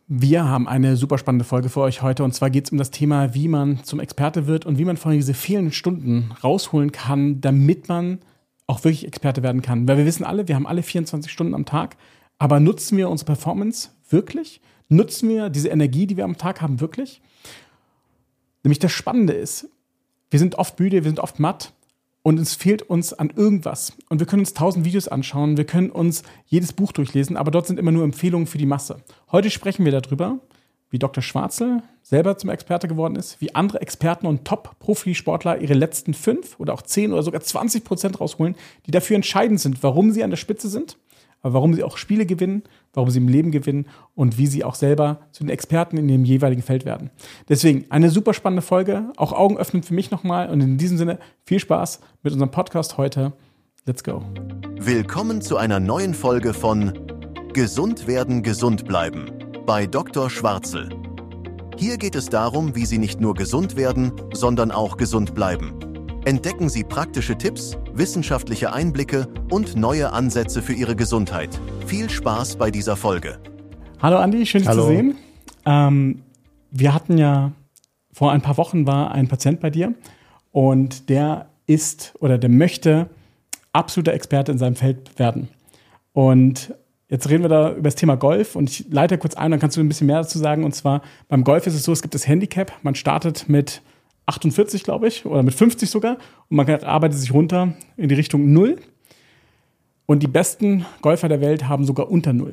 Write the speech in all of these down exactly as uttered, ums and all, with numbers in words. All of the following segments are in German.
Wir haben eine super spannende Folge für euch heute und zwar geht es um das Thema, wie man zum Experte wird und wie man vor allem diese fehlenden Stunden rausholen kann, damit man auch wirklich Experte werden kann. Weil wir wissen alle, wir haben alle vierundzwanzig Stunden am Tag, aber nutzen wir unsere Performance wirklich? Nutzen wir diese Energie, die wir am Tag haben, wirklich? Nämlich das Spannende ist, wir sind oft müde, wir sind oft matt und es fehlt uns an irgendwas. Und wir können uns tausend Videos anschauen, wir können uns jedes Buch durchlesen, aber dort sind immer nur Empfehlungen für die Masse. Heute sprechen wir darüber, wie Doktor Schwarzel selber zum Experte geworden ist, wie andere Experten und Top-Profisportler ihre letzten fünf oder auch zehn oder sogar zwanzig Prozent rausholen, die dafür entscheidend sind, warum sie an der Spitze sind, aber warum sie auch Spiele gewinnen, warum sie im Leben gewinnen und wie sie auch selber zu den Experten in dem jeweiligen Feld werden. Deswegen eine super spannende Folge, auch augenöffnend für mich nochmal und in diesem Sinne viel Spaß mit unserem Podcast heute. Let's go. Willkommen zu einer neuen Folge von Gesund werden, gesund bleiben bei Doktor Schwarzel. Hier geht es darum, wie Sie nicht nur gesund werden, sondern auch gesund bleiben. Entdecken Sie praktische Tipps, wissenschaftliche Einblicke und neue Ansätze für Ihre Gesundheit. Viel Spaß bei dieser Folge. Hallo Andi, schön dich Hallo. zu sehen. Ähm, wir hatten ja, vor ein paar Wochen war ein Patient bei dir und der ist oder der möchte absoluter Experte in seinem Feld werden. Und jetzt reden wir da über das Thema Golf und ich leite kurz ein, dann kannst du ein bisschen mehr dazu sagen. Und zwar beim Golf ist es so, es gibt das Handicap, man startet mit achtundvierzig, glaube ich, oder mit fünfzig sogar. Und man arbeitet sich runter in die Richtung null. Und die besten Golfer der Welt haben sogar unter null.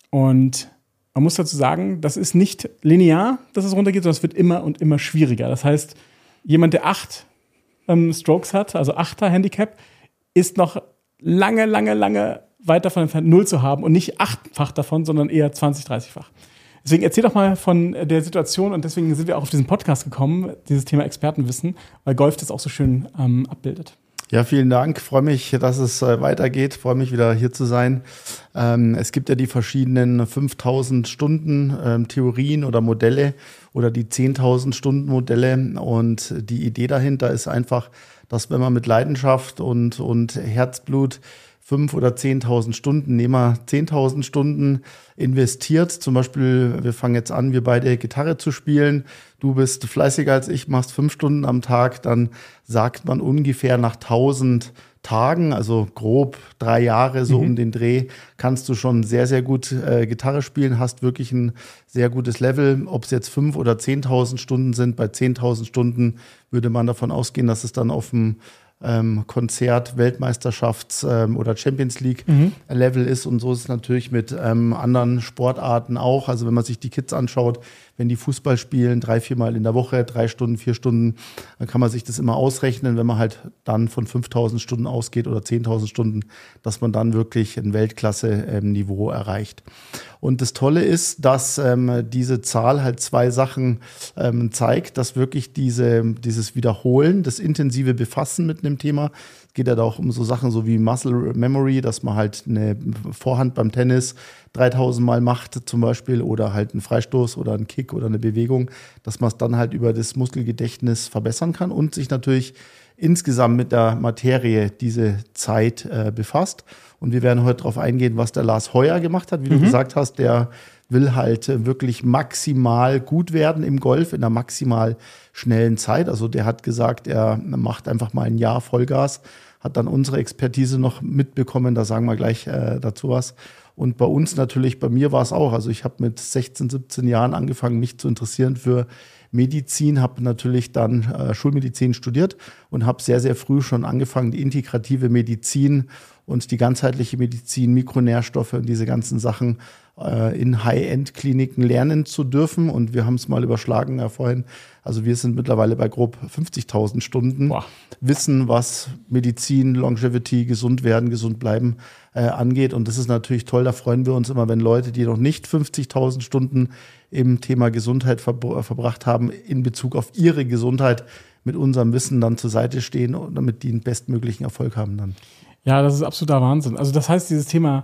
Und man muss dazu sagen, das ist nicht linear, dass es runtergeht, sondern es wird immer und immer schwieriger. Das heißt, jemand, der acht ähm, Strokes hat, also achter Handicap, ist noch lange, lange, lange weit davon entfernt, null zu haben. Und nicht achtfach davon, sondern eher zwanzig, dreißigfach. Deswegen erzähl doch mal von der Situation und deswegen sind wir auch auf diesen Podcast gekommen, dieses Thema Expertenwissen, weil Golf das auch so schön ähm, abbildet. Ja, vielen Dank. Freue mich, dass es äh, weitergeht. Freue mich, wieder hier zu sein. Ähm, es gibt ja die verschiedenen fünftausend Stunden ähm, Theorien oder Modelle oder die zehntausend Stunden Modelle. Und die Idee dahinter ist einfach, dass wenn man mit Leidenschaft und, und Herzblut fünf oder zehntausend Stunden, nehmen wir zehntausend Stunden investiert. Zum Beispiel, wir fangen jetzt an, wir beide Gitarre zu spielen. Du bist fleißiger als ich, machst fünf Stunden am Tag. Dann sagt man ungefähr nach tausend Tagen, also grob drei Jahre so mhm. um den Dreh, kannst du schon sehr, sehr gut äh, Gitarre spielen, hast wirklich ein sehr gutes Level. Ob es jetzt fünf oder zehntausend Stunden sind, bei zehntausend Stunden würde man davon ausgehen, dass es dann auf dem Ähm, Konzert, Weltmeisterschafts- ähm, oder Champions League-Level mhm. ist. Und so ist es natürlich mit ähm, anderen Sportarten auch. Also wenn man sich die Kids anschaut, wenn die Fußball spielen, drei, viermal in der Woche, drei Stunden, vier Stunden, dann kann man sich das immer ausrechnen, wenn man halt dann von fünftausend Stunden ausgeht oder zehntausend Stunden, dass man dann wirklich ein Weltklasse-Niveau ähm, erreicht. Und das Tolle ist, dass ähm, diese Zahl halt zwei Sachen ähm, zeigt, dass wirklich diese, dieses Wiederholen, das intensive Befassen mit einem Thema, es geht ja da auch um so Sachen so wie Muscle Memory, dass man halt eine Vorhand beim Tennis dreitausend Mal macht zum Beispiel oder halt einen Freistoß oder einen Kick oder eine Bewegung, dass man es dann halt über das Muskelgedächtnis verbessern kann und sich natürlich insgesamt mit der Materie diese Zeit äh, befasst. Und wir werden heute darauf eingehen, was der Lars Heuer gemacht hat. Wie mhm. du gesagt hast, der will halt äh, wirklich maximal gut werden im Golf in einer maximal schnellen Zeit. Also der hat gesagt, er macht einfach mal ein Jahr Vollgas, hat dann unsere Expertise noch mitbekommen, da sagen wir gleich äh, dazu was. Und bei uns natürlich, bei mir war es auch, also ich habe mit sechzehn, siebzehn Jahren angefangen, mich zu interessieren für Medizin, habe natürlich dann äh, Schulmedizin studiert und habe sehr, sehr früh schon angefangen, die integrative Medizin und die ganzheitliche Medizin, Mikronährstoffe und diese ganzen Sachen äh, in High-End-Kliniken lernen zu dürfen. Und wir haben es mal überschlagen ja, vorhin. Also wir sind mittlerweile bei grob fünfzigtausend Stunden. Boah. Wissen, was Medizin, Longevity, gesund werden, gesund bleiben äh, angeht. Und das ist natürlich toll. Da freuen wir uns immer, wenn Leute, die noch nicht fünfzigtausend Stunden im Thema Gesundheit ver- verbracht haben, in Bezug auf ihre Gesundheit mit unserem Wissen dann zur Seite stehen, damit die den bestmöglichen Erfolg haben dann. Ja, das ist absoluter Wahnsinn. Also das heißt, dieses Thema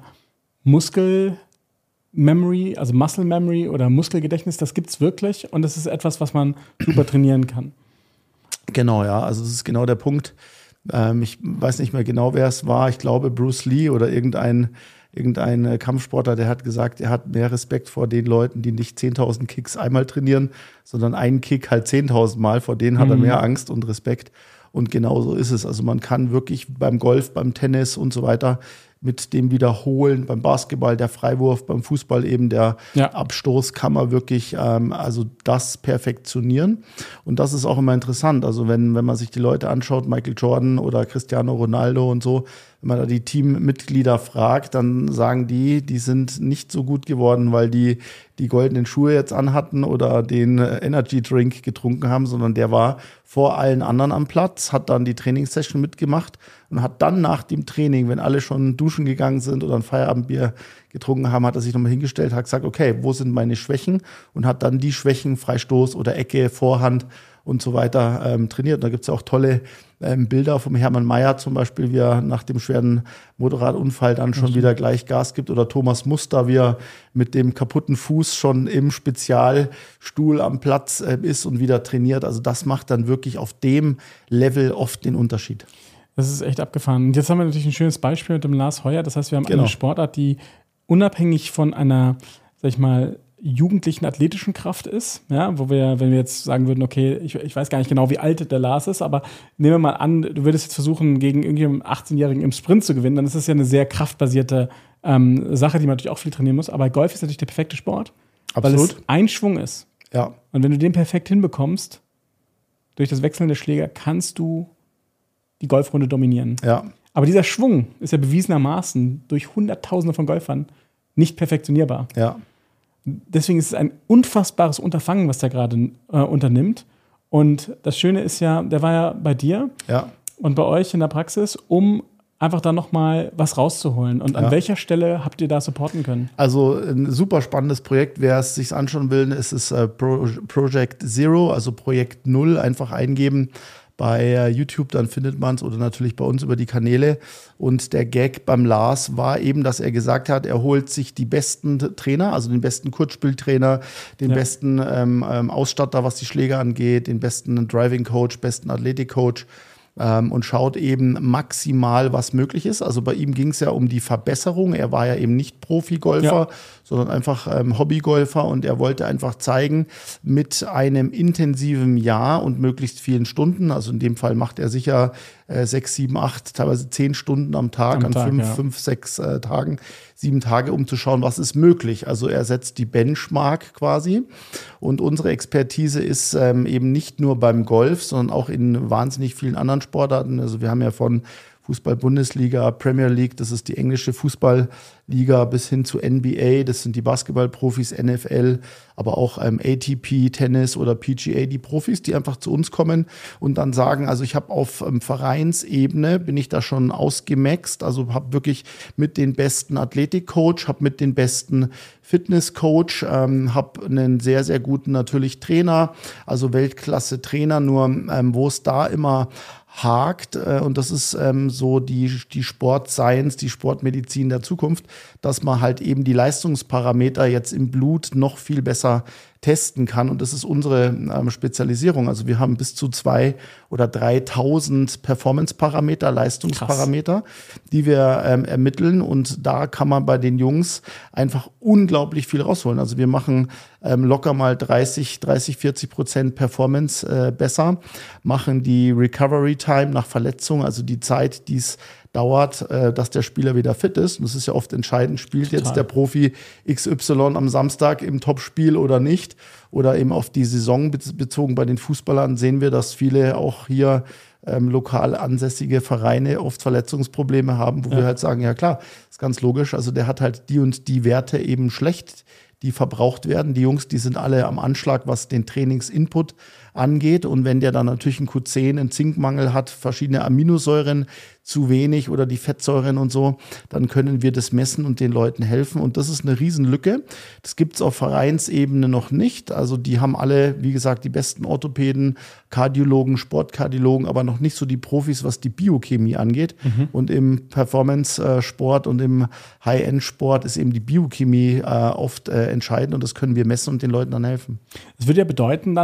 Muskel Memory, also Muscle Memory oder Muskelgedächtnis, das gibt's wirklich und das ist etwas, was man super trainieren kann. Genau, ja, also das ist genau der Punkt. Ähm, ich weiß nicht mehr genau, wer es war. Ich glaube Bruce Lee oder irgendein irgendein Kampfsportler, der hat gesagt, er hat mehr Respekt vor den Leuten, die nicht zehntausend Kicks einmal trainieren, sondern einen Kick halt zehntausend Mal. Vor denen hat er mehr Angst und Respekt. Und genau so ist es. Also man kann wirklich beim Golf, beim Tennis und so weiter mit dem Wiederholen, beim Basketball der Freiwurf, beim Fußball eben der ja. Abstoß, kann man wirklich ähm, also das perfektionieren. Und das ist auch immer interessant. Also wenn, wenn man sich die Leute anschaut, Michael Jordan oder Cristiano Ronaldo und so, wenn man da die Teammitglieder fragt, dann sagen die, die sind nicht so gut geworden, weil die die goldenen Schuhe jetzt anhatten oder den Energy Drink getrunken haben, sondern der war vor allen anderen am Platz, hat dann die Trainingssession mitgemacht und hat dann nach dem Training, wenn alle schon duschen gegangen sind oder ein Feierabendbier getrunken haben, hat er sich nochmal hingestellt, hat gesagt, okay, wo sind meine Schwächen? Und hat dann die Schwächen, Freistoß oder Ecke, Vorhand und so weiter ähm, trainiert. Und da gibt es ja auch tolle ähm, Bilder vom Hermann Mayer zum Beispiel, wie er nach dem schweren Motorradunfall dann schon mhm. wieder gleich Gas gibt. Oder Thomas Muster, wie er mit dem kaputten Fuß schon im Spezialstuhl am Platz äh, ist und wieder trainiert. Also das macht dann wirklich auf dem Level oft den Unterschied. Das ist echt abgefahren. Und jetzt haben wir natürlich ein schönes Beispiel mit dem Lars Heuer. Das heißt, wir haben genau. eine Sportart, die unabhängig von einer, sag ich mal, jugendlichen athletischen Kraft ist, ja, wo wir, wenn wir jetzt sagen würden, okay, ich, ich weiß gar nicht genau, wie alt der Lars ist, aber nehmen wir mal an, du würdest jetzt versuchen, gegen irgendjemanden achtzehnjährigen im Sprint zu gewinnen, dann ist das ja eine sehr kraftbasierte ähm, Sache, die man natürlich auch viel trainieren muss, aber Golf ist natürlich der perfekte Sport, Absolut. weil es ein Schwung ist. Ja. Und wenn du den perfekt hinbekommst, durch das Wechseln der Schläger, kannst du die Golfrunde dominieren. Ja. Aber dieser Schwung ist ja bewiesenermaßen durch Hunderttausende von Golfern nicht perfektionierbar. Ja. Deswegen ist es ein unfassbares Unterfangen, was der gerade äh, unternimmt. Und das Schöne ist ja, der war ja bei dir ja. und bei euch in der Praxis, um einfach da nochmal was rauszuholen. Und an ja. welcher Stelle habt ihr da supporten können? Also ein super spannendes Projekt. Wer es sich anschauen will, ist es äh, Pro- Project Zero, also Projekt Null, einfach eingeben. Bei YouTube, dann findet man es oder natürlich bei uns über die Kanäle. Und der Gag beim Lars war eben, dass er gesagt hat, er holt sich die besten Trainer, also den besten Kurzspieltrainer, den ja. besten ähm, Ausstatter, was die Schläger angeht, den besten Driving Coach, besten Athletic Coach ähm, und schaut eben maximal, was möglich ist. Also bei ihm ging es ja um die Verbesserung. Er war ja eben nicht Profi-Golfer, ja. sondern einfach ähm, Hobbygolfer und er wollte einfach zeigen, mit einem intensiven Jahr und möglichst vielen Stunden, also in dem Fall macht er sicher äh, sechs, sieben, acht, teilweise zehn Stunden am Tag, am an Tag, fünf, ja. fünf, sechs äh, Tagen, sieben Tage, um zu schauen, was ist möglich. Also er setzt die Benchmark quasi und unsere Expertise ist ähm, eben nicht nur beim Golf, sondern auch in wahnsinnig vielen anderen Sportarten. Also wir haben ja von Fußball-Bundesliga, Premier League, das ist die englische Fußballliga, bis hin zu N B A, das sind die Basketballprofis, N F L, aber auch ähm, A T P, Tennis oder P G A, die Profis, die einfach zu uns kommen und dann sagen, also ich habe auf ähm, Vereinsebene, bin ich da schon ausgemaxt, also habe wirklich mit den besten Athletikcoach, habe mit den besten Fitnesscoach, ähm, habe einen sehr, sehr guten natürlich Trainer, also Weltklasse-Trainer, nur ähm, wo es da immer hakt, äh, und das ist ähm, so die, die Sport-Science, die Sportmedizin der Zukunft, dass man halt eben die Leistungsparameter jetzt im Blut noch viel besser testen kann. Und das ist unsere ähm, Spezialisierung. Also wir haben bis zu zwei oder dreitausend Performance-Parameter, Leistungsparameter, Krass. die wir ähm, ermitteln. Und da kann man bei den Jungs einfach unglaublich viel rausholen. Also wir machen ähm, locker mal dreißig, vierzig Prozent Performance äh, besser, machen die Recovery Time nach Verletzung, also die Zeit, die es dauert, äh, dass der Spieler wieder fit ist. Und das ist ja oft entscheidend, spielt Total. jetzt der Profi X Y am Samstag im Topspiel oder nicht. Oder eben auf die Saison bezogen bei den Fußballern sehen wir, dass viele auch hier ähm, lokal ansässige Vereine oft Verletzungsprobleme haben, wo ja. wir halt sagen, ja klar, ist ganz logisch. Also der hat halt die und die Werte eben schlecht, die verbraucht werden. Die Jungs, die sind alle am Anschlag, was den Trainingsinput angeht. Und wenn der dann natürlich einen Q zehn, einen Zinkmangel hat, verschiedene Aminosäuren zu wenig oder die Fettsäuren und so, dann können wir das messen und den Leuten helfen. Und das ist eine Riesenlücke. Das gibt es auf Vereinsebene noch nicht. Also die haben alle, wie gesagt, die besten Orthopäden, Kardiologen, Sportkardiologen, aber noch nicht so die Profis, was die Biochemie angeht. Mhm. Und im Performance-Sport und im High-End-Sport ist eben die Biochemie äh, oft äh, entscheidend und das können wir messen und den Leuten dann helfen. Das würde ja bedeuten dann,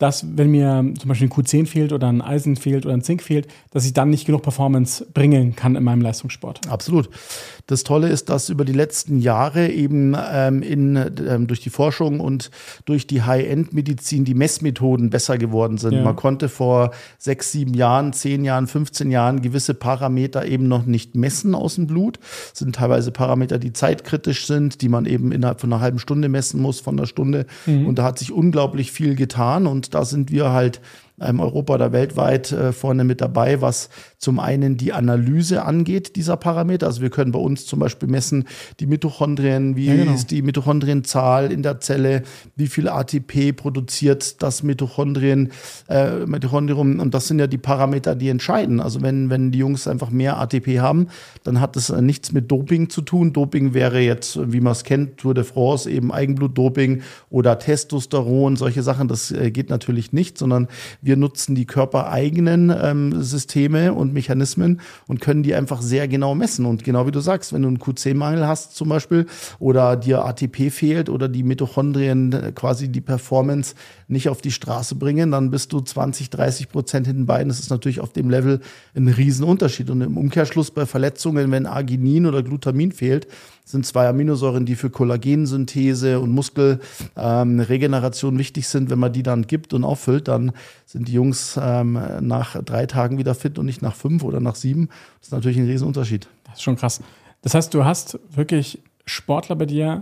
dass, wenn mir zum Beispiel ein Q zehn fehlt oder ein Eisen fehlt oder ein Zink fehlt, dass ich dann nicht genug Performance bringen kann in meinem Leistungssport. Absolut. Das Tolle ist, dass über die letzten Jahre eben ähm, in, ähm, durch die Forschung und durch die High-End-Medizin die Messmethoden besser geworden sind. Ja. Man konnte vor sechs, sieben Jahren, zehn Jahren, fünfzehn Jahren gewisse Parameter eben noch nicht messen aus dem Blut. Das sind teilweise Parameter, die zeitkritisch sind, die man eben innerhalb von einer halben Stunde messen muss, von einer Stunde. Mhm. Und da hat sich unglaublich viel getan. Und da sind wir halt ähm, Europa oder weltweit äh, vorne mit dabei, was zum einen die Analyse angeht, dieser Parameter. Also wir können bei uns zum Beispiel messen die Mitochondrien, wie ja, genau. ist die Mitochondrienzahl in der Zelle, wie viel A T P produziert das Mitochondrien, äh, Mitochondrium. Und das sind ja die Parameter, die entscheiden. Also wenn, wenn die Jungs einfach mehr A T P haben, dann hat das äh, nichts mit Doping zu tun. Doping wäre jetzt, wie man es kennt, Tour de France, eben Eigenblutdoping oder Testosteron, solche Sachen. Das äh, geht natürlich nicht, sondern wir nutzen die körpereigenen ähm, Systeme und Mechanismen und können die einfach sehr genau messen. Und genau wie du sagst, wenn du einen Q zehn Mangel hast zum Beispiel oder dir A T P fehlt oder die Mitochondrien quasi die Performance nicht auf die Straße bringen, dann bist du zwanzig, dreißig Prozent hinten bei. Das ist natürlich auf dem Level ein Riesenunterschied. Und im Umkehrschluss bei Verletzungen, wenn Arginin oder Glutamin fehlt, sind zwei Aminosäuren, die für Kollagensynthese und Muskelregeneration ähm, wichtig sind. Wenn man die dann gibt und auffüllt, dann sind die Jungs ähm, nach drei Tagen wieder fit und nicht nach fünf oder nach sieben. Das ist natürlich ein Riesenunterschied. Das ist schon krass. Das heißt, du hast wirklich Sportler bei dir,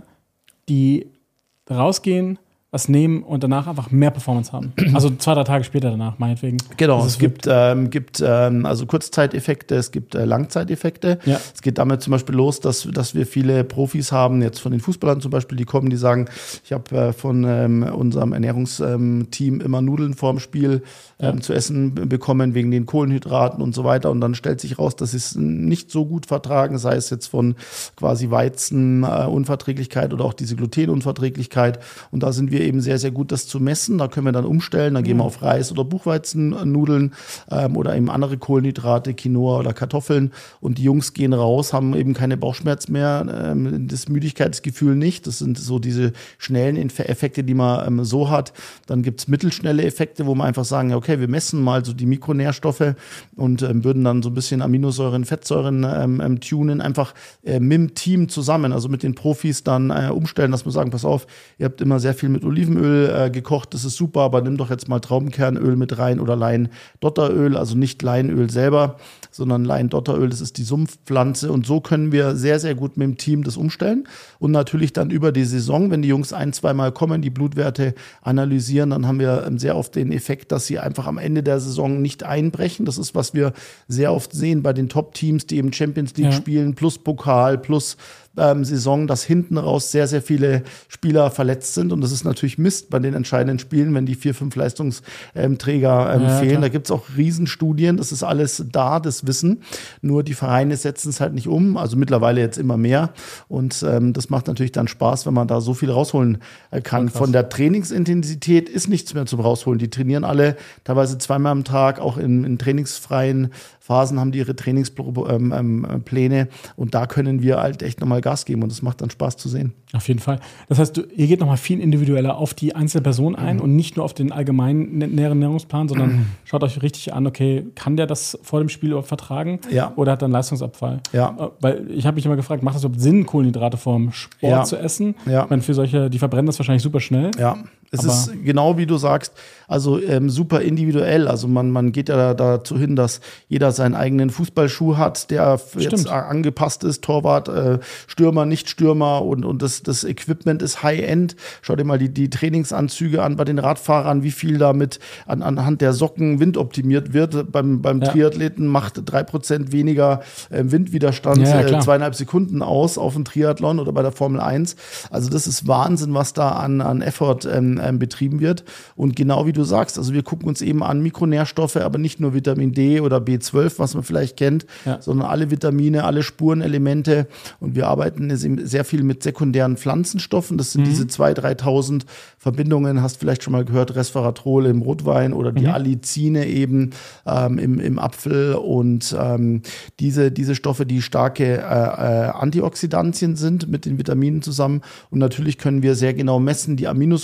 die rausgehen, was nehmen und danach einfach mehr Performance haben. Also zwei, drei Tage später danach, meinetwegen. Genau, es gibt, ähm, gibt ähm, also Kurzzeiteffekte, es gibt äh, Langzeiteffekte. Ja. Es geht damit zum Beispiel los, dass, dass wir viele Profis haben, jetzt von den Fußballern zum Beispiel, die kommen, die sagen, ich habe äh, von ähm, unserem Ernährungsteam ähm, immer Nudeln vorm Spiel ähm, ja. zu essen bekommen, wegen den Kohlenhydraten und so weiter. Und dann stellt sich raus, dass sie es nicht so gut vertragen, sei es jetzt von quasi Weizenunverträglichkeit äh, oder auch diese Glutenunverträglichkeit. Und da sind wir eben sehr, sehr gut, das zu messen. Da können wir dann umstellen. Dann gehen wir auf Reis oder Buchweizennudeln ähm, oder eben andere Kohlenhydrate, Quinoa oder Kartoffeln. Und die Jungs gehen raus, haben eben keine Bauchschmerzen mehr, ähm, das Müdigkeitsgefühl nicht. Das sind so diese schnellen Effekte, die man ähm, so hat. Dann gibt es mittelschnelle Effekte, wo man einfach sagen, ja, okay, wir messen mal so die Mikronährstoffe und ähm, würden dann so ein bisschen Aminosäuren, Fettsäuren ähm, ähm, tunen, einfach äh, mit dem Team zusammen, also mit den Profis dann äh, umstellen, dass wir sagen, pass auf, ihr habt immer sehr viel mit Olivenöl äh, gekocht, das ist super, aber nimm doch jetzt mal Traubenkernöl mit rein oder Lein-Dotteröl, also nicht Leinöl selber, sondern Lein-Dotteröl, das ist die Sumpfpflanze und so können wir sehr, sehr gut mit dem Team das umstellen und natürlich dann über die Saison, wenn die Jungs ein-, zweimal kommen, die Blutwerte analysieren, dann haben wir ähm, sehr oft den Effekt, dass sie einfach am Ende der Saison nicht einbrechen. Das ist, was wir sehr oft sehen bei den Top-Teams, die im Champions League ja. spielen, plus Pokal, plus Ähm, Saison, dass hinten raus sehr, sehr viele Spieler verletzt sind. Und das ist natürlich Mist bei den entscheidenden Spielen, wenn die vier, fünf Leistungsträger ähm, ja, fehlen. Klar. Da gibt es auch Riesenstudien. Das ist alles da, das Wissen. Nur die Vereine setzen es halt nicht um. Also mittlerweile jetzt immer mehr. Und ähm, das macht natürlich dann Spaß, wenn man da so viel rausholen äh, kann. Oh, von der Trainingsintensität ist nichts mehr zum Rausholen. Die trainieren alle teilweise zweimal am Tag, auch in, in trainingsfreien Phasen haben die ihre Trainingspläne ähm, und da können wir halt echt nochmal Gas geben und das macht dann Spaß zu sehen. Auf jeden Fall. Das heißt, du, ihr geht nochmal viel individueller auf die einzelne Person ein mhm. und nicht nur auf den allgemeinen Ernährungsplan, sondern mhm. schaut euch richtig an, okay, kann der das vor dem Spiel überhaupt vertragen ja. oder hat er einen Leistungsabfall? Ja. Weil ich habe mich immer gefragt, macht das überhaupt Sinn, Kohlenhydrate vorm Sport ja. zu essen? Ja. Ich meine, für solche, die verbrennen das wahrscheinlich super schnell. Ja. Es ist genau wie du sagst, also ähm, super individuell. Also man, man geht ja da, dazu hin, dass jeder seinen eigenen Fußballschuh hat, der Stimmt. jetzt angepasst ist, Torwart, äh, Stürmer, nicht Stürmer und, und das, das Equipment ist High-End. Schau dir mal die, die Trainingsanzüge an bei den Radfahrern, wie viel damit an, anhand der Socken Wind optimiert wird. Beim, beim ja. Triathleten macht drei Prozent weniger äh, Windwiderstand ja, äh, zweieinhalb Sekunden aus auf dem Triathlon oder bei der Formel eins. Also das ist Wahnsinn, was da an, an Effort ähm, betrieben wird. Und genau wie du sagst, also wir gucken uns eben an Mikronährstoffe, aber nicht nur Vitamin D oder B zwölf, was man vielleicht kennt, ja. sondern alle Vitamine, alle Spurenelemente. Und wir arbeiten sehr viel mit sekundären Pflanzenstoffen. Das sind mhm. diese zweitausend, dreitausend Verbindungen, hast vielleicht schon mal gehört, Resveratrol im Rotwein oder die mhm. Allicine eben ähm, im, im Apfel. Und ähm, diese, diese Stoffe, die starke äh, äh, Antioxidantien sind mit den Vitaminen zusammen. Und natürlich können wir sehr genau messen, die Aminosäureprofile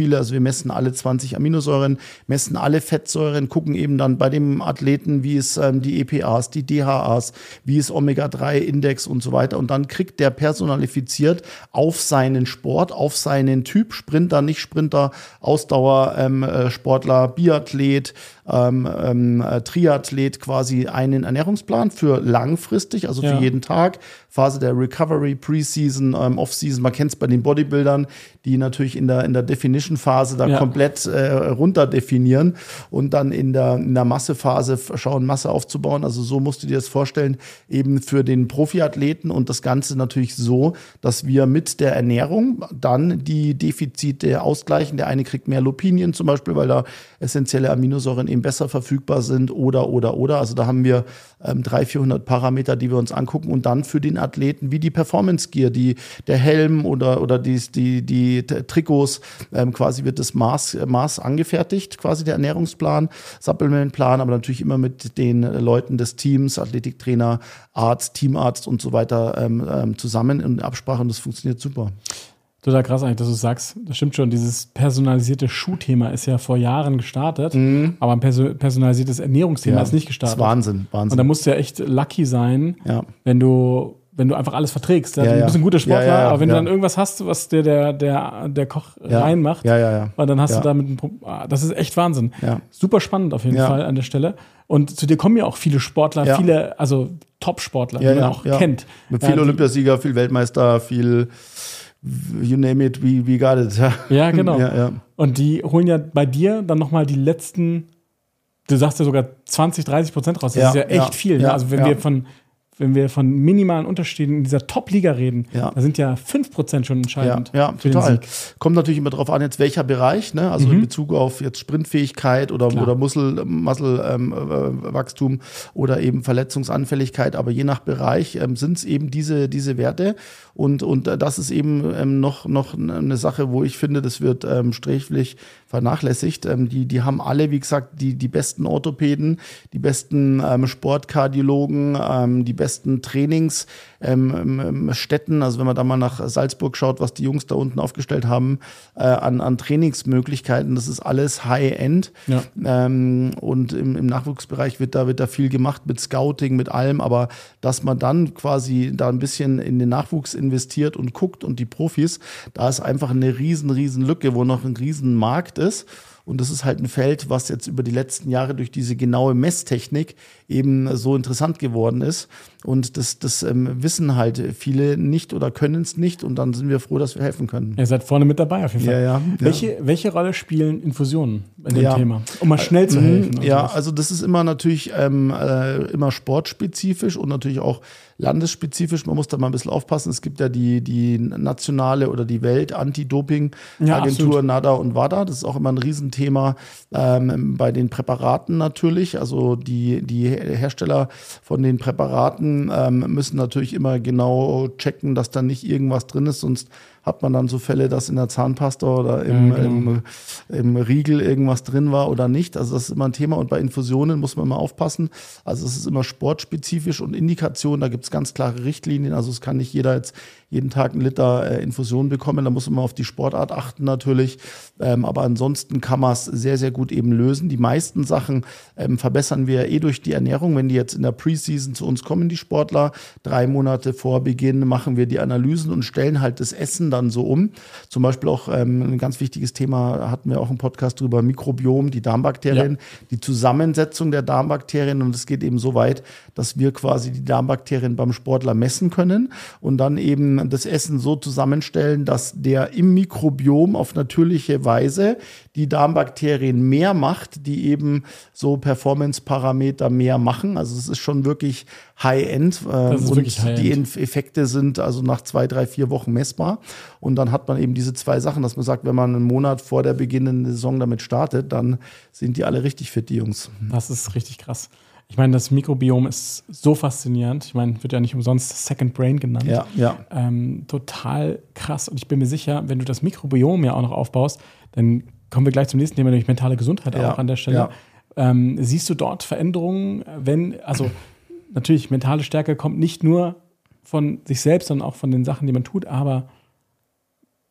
Blutzuckerprofile, also wir messen alle zwanzig Aminosäuren, messen alle Fettsäuren, gucken eben dann bei dem Athleten, wie ist ähm, die E P As, die D H As, wie ist Omega drei Index und so weiter. Und dann kriegt der personalifiziert auf seinen Sport, auf seinen Typ, Sprinter, nicht Sprinter, Ausdauer, ähm, Sportler, Biathlet, ähm, ähm, Triathlet quasi einen Ernährungsplan für langfristig, also ja. für jeden Tag. Phase der Recovery, Preseason, ähm, Offseason. Man kennt es bei den Bodybuildern, die natürlich in der, in der Definition-Phase da ja. komplett äh, runter definieren und dann in der, in der Massephase schauen, Masse aufzubauen. Also so musst du dir das vorstellen, eben für den Profiathleten und das Ganze natürlich so, dass wir mit der Ernährung dann die Defizite ausgleichen. Der eine kriegt mehr Lupinien zum Beispiel, weil da essentielle Aminosäuren eben besser verfügbar sind oder, oder, oder. Also da haben wir ähm, dreihundert, vierhundert Parameter, die wir uns angucken und dann für den Athleten wie die Performance Gear, die, der Helm oder, oder die, die, die Trikots, ähm, quasi wird das Maß, Maß angefertigt, quasi der Ernährungsplan, Supplementplan, aber natürlich immer mit den Leuten des Teams, Athletiktrainer, Arzt, Teamarzt und so weiter ähm, ähm, zusammen in Absprache und das funktioniert super. Total krass eigentlich, dass du sagst, das stimmt schon, dieses personalisierte Schuhthema ist ja vor Jahren gestartet, mhm. aber ein perso- personalisiertes Ernährungsthema ja, ist nicht gestartet. Das ist Wahnsinn, Wahnsinn. Und da musst du ja echt lucky sein, ja. wenn du wenn du einfach alles verträgst. Ja, ja, du bist ein guter Sportler, ja, ja, aber wenn ja. du dann irgendwas hast, was dir der, der, der Koch ja. reinmacht, ja, ja, ja. und dann hast ja. du damit ein Problem. Das ist echt Wahnsinn. Ja. Super spannend auf jeden ja. Fall an der Stelle. Und zu dir kommen ja auch viele Sportler, ja. viele, also Top-Sportler, ja, die man ja, auch ja. kennt. Mit viel ja, Olympiasieger, viel Weltmeister, viel you name it, we, we got it. Ja, ja genau. Ja, ja. Und die holen ja bei dir dann nochmal die letzten, du sagst ja sogar zwanzig, dreißig Prozent raus. Das ja, ist ja echt ja, viel. Ja, ne? Also wenn ja. wir von Wenn wir von minimalen Unterschieden in dieser Top-Liga reden, ja. da sind ja fünf Prozent schon entscheidend. Ja, ja für total. Den Sieg. Kommt natürlich immer drauf an, jetzt welcher Bereich, ne? Also mhm. in Bezug auf jetzt Sprintfähigkeit oder, oder Muskel, Muscle, ähm, äh, Wachstum oder eben Verletzungsanfälligkeit, aber je nach Bereich ähm, sind es eben diese, diese Werte. Und, und das ist eben ähm, noch, noch eine Sache, wo ich finde, das wird ähm, sträflich vernachlässigt. Ähm, die, die haben alle, wie gesagt, die, die besten Orthopäden, die besten ähm, Sportkardiologen, ähm, die besten Trainingsstätten. Ähm, also wenn man da mal nach Salzburg schaut, was die Jungs da unten aufgestellt haben, äh, an, an Trainingsmöglichkeiten, das ist alles High-End. Ja. Ähm, und im, im Nachwuchsbereich wird da, wird da viel gemacht mit Scouting, mit allem, aber dass man dann quasi da ein bisschen in den Nachwuchs investiert und guckt und die Profis, da ist einfach eine riesen, riesen Lücke, wo noch ein riesen Markt ist. Und das ist halt ein Feld, was jetzt über die letzten Jahre durch diese genaue Messtechnik eben so interessant geworden ist. Und das, das ähm, wissen halt viele nicht oder können es nicht. Und dann sind wir froh, dass wir helfen können. Ihr seid vorne mit dabei auf jeden Fall. Ja, ja, welche, ja. welche Rolle spielen Infusionen in dem ja. Thema? Um mal schnell zu helfen. Ja, sowas. also das ist immer natürlich ähm, äh, immer sportspezifisch und natürlich auch landesspezifisch. Man muss da mal ein bisschen aufpassen. Es gibt ja die, die nationale oder die Welt-Anti-Doping-Agentur ja, NADA und WADA. Das ist auch immer ein Riesenthema ähm, bei den Präparaten natürlich. Also die, die Hersteller von den Präparaten ähm, müssen natürlich immer genau checken, dass da nicht irgendwas drin ist, sonst hat man dann so Fälle, dass in der Zahnpasta oder im, ja, genau. im, im Riegel irgendwas drin war oder nicht. Also das ist immer ein Thema. Und bei Infusionen muss man immer aufpassen. Also es ist immer sportspezifisch und Indikation. Da gibt es ganz klare Richtlinien. Also es kann nicht jeder jetzt jeden Tag einen Liter äh, Infusion bekommen. Da muss man auf die Sportart achten natürlich. Ähm, aber ansonsten kann man es sehr, sehr gut eben lösen. Die meisten Sachen ähm, verbessern wir eh durch die Ernährung. Wenn die jetzt in der Preseason zu uns kommen, die Sportler, drei Monate vor Beginn machen wir die Analysen und stellen halt das Essen dann so um. Zum Beispiel auch ähm, ein ganz wichtiges Thema, hatten wir auch einen Podcast drüber, Mikrobiom, die Darmbakterien, ja. die Zusammensetzung der Darmbakterien. Und es geht eben so weit, dass wir quasi die Darmbakterien beim Sportler messen können und dann eben das Essen so zusammenstellen, dass der im Mikrobiom auf natürliche Weise die Darmbakterien mehr macht, die eben so Performance-Parameter mehr machen. Also es ist schon wirklich High-End. Ähm, das ist und wirklich High-End. Die Effekte sind also nach zwei, drei, vier Wochen messbar. Und dann hat man eben diese zwei Sachen, dass man sagt, wenn man einen Monat vor der beginnenden Saison damit startet, dann sind die alle richtig fit, die Jungs. Das ist richtig krass. Ich meine, das Mikrobiom ist so faszinierend. Ich meine, wird ja nicht umsonst Second Brain genannt. Ja, ja. Ähm, total krass. Und ich bin mir sicher, wenn du das Mikrobiom ja auch noch aufbaust, dann kommen wir gleich zum nächsten Thema, nämlich mentale Gesundheit ja, auch an der Stelle. Ja. Ähm, siehst du dort Veränderungen, wenn, also natürlich, mentale Stärke kommt nicht nur von sich selbst, sondern auch von den Sachen, die man tut, aber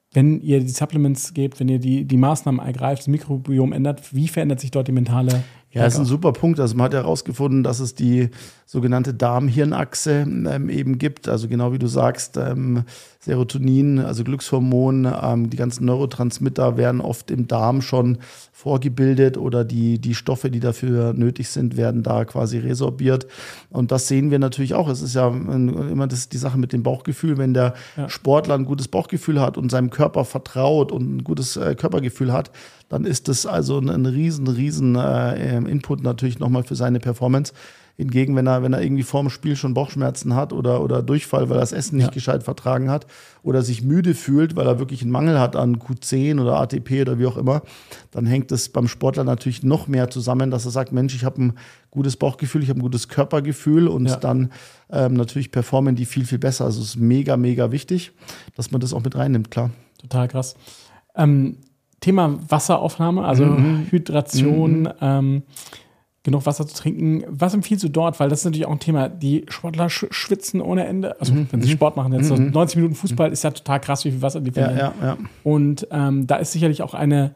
wenn ihr die Supplements gebt, wenn ihr die, die Maßnahmen ergreift, das Mikrobiom ändert, wie verändert sich dort die mentale? Ja, das ist ein super Punkt. Also man hat herausgefunden, dass es die sogenannte Darm-Hirn-Achse ähm, eben gibt. Also genau wie du sagst, ähm, Serotonin, also Glückshormon, ähm, die ganzen Neurotransmitter werden oft im Darm schon vorgebildet oder die, die Stoffe, die dafür nötig sind, werden da quasi resorbiert. Und das sehen wir natürlich auch. Es ist ja immer das, die Sache mit dem Bauchgefühl. Wenn der ja. Sportler ein gutes Bauchgefühl hat und seinem Körper vertraut und ein gutes äh, Körpergefühl hat, dann ist das also ein, ein riesen, riesen äh, Input natürlich nochmal für seine Performance. Hingegen, wenn er, wenn er irgendwie vorm Spiel schon Bauchschmerzen hat oder, oder Durchfall, weil er das Essen nicht ja. gescheit vertragen hat oder sich müde fühlt, weil er wirklich einen Mangel hat an Q zehn oder A T P oder wie auch immer, dann hängt es beim Sportler natürlich noch mehr zusammen, dass er sagt, Mensch, ich habe ein gutes Bauchgefühl, ich habe ein gutes Körpergefühl und ja. dann ähm, natürlich performen die viel, viel besser. Also es ist mega, mega wichtig, dass man das auch mit reinnimmt, klar. Total krass. Ähm, Thema Wasseraufnahme, also mhm. Hydration, mhm. ähm, genug Wasser zu trinken. Was empfiehlst du dort? Weil das ist natürlich auch ein Thema. Die Sportler sch- schwitzen ohne Ende. Also mhm. wenn sie Sport machen, jetzt mhm. so neunzig Minuten Fußball, mhm. ist ja total krass, wie viel Wasser die verlieren. Ja, ja, ja. Und ähm, da ist sicherlich auch eine,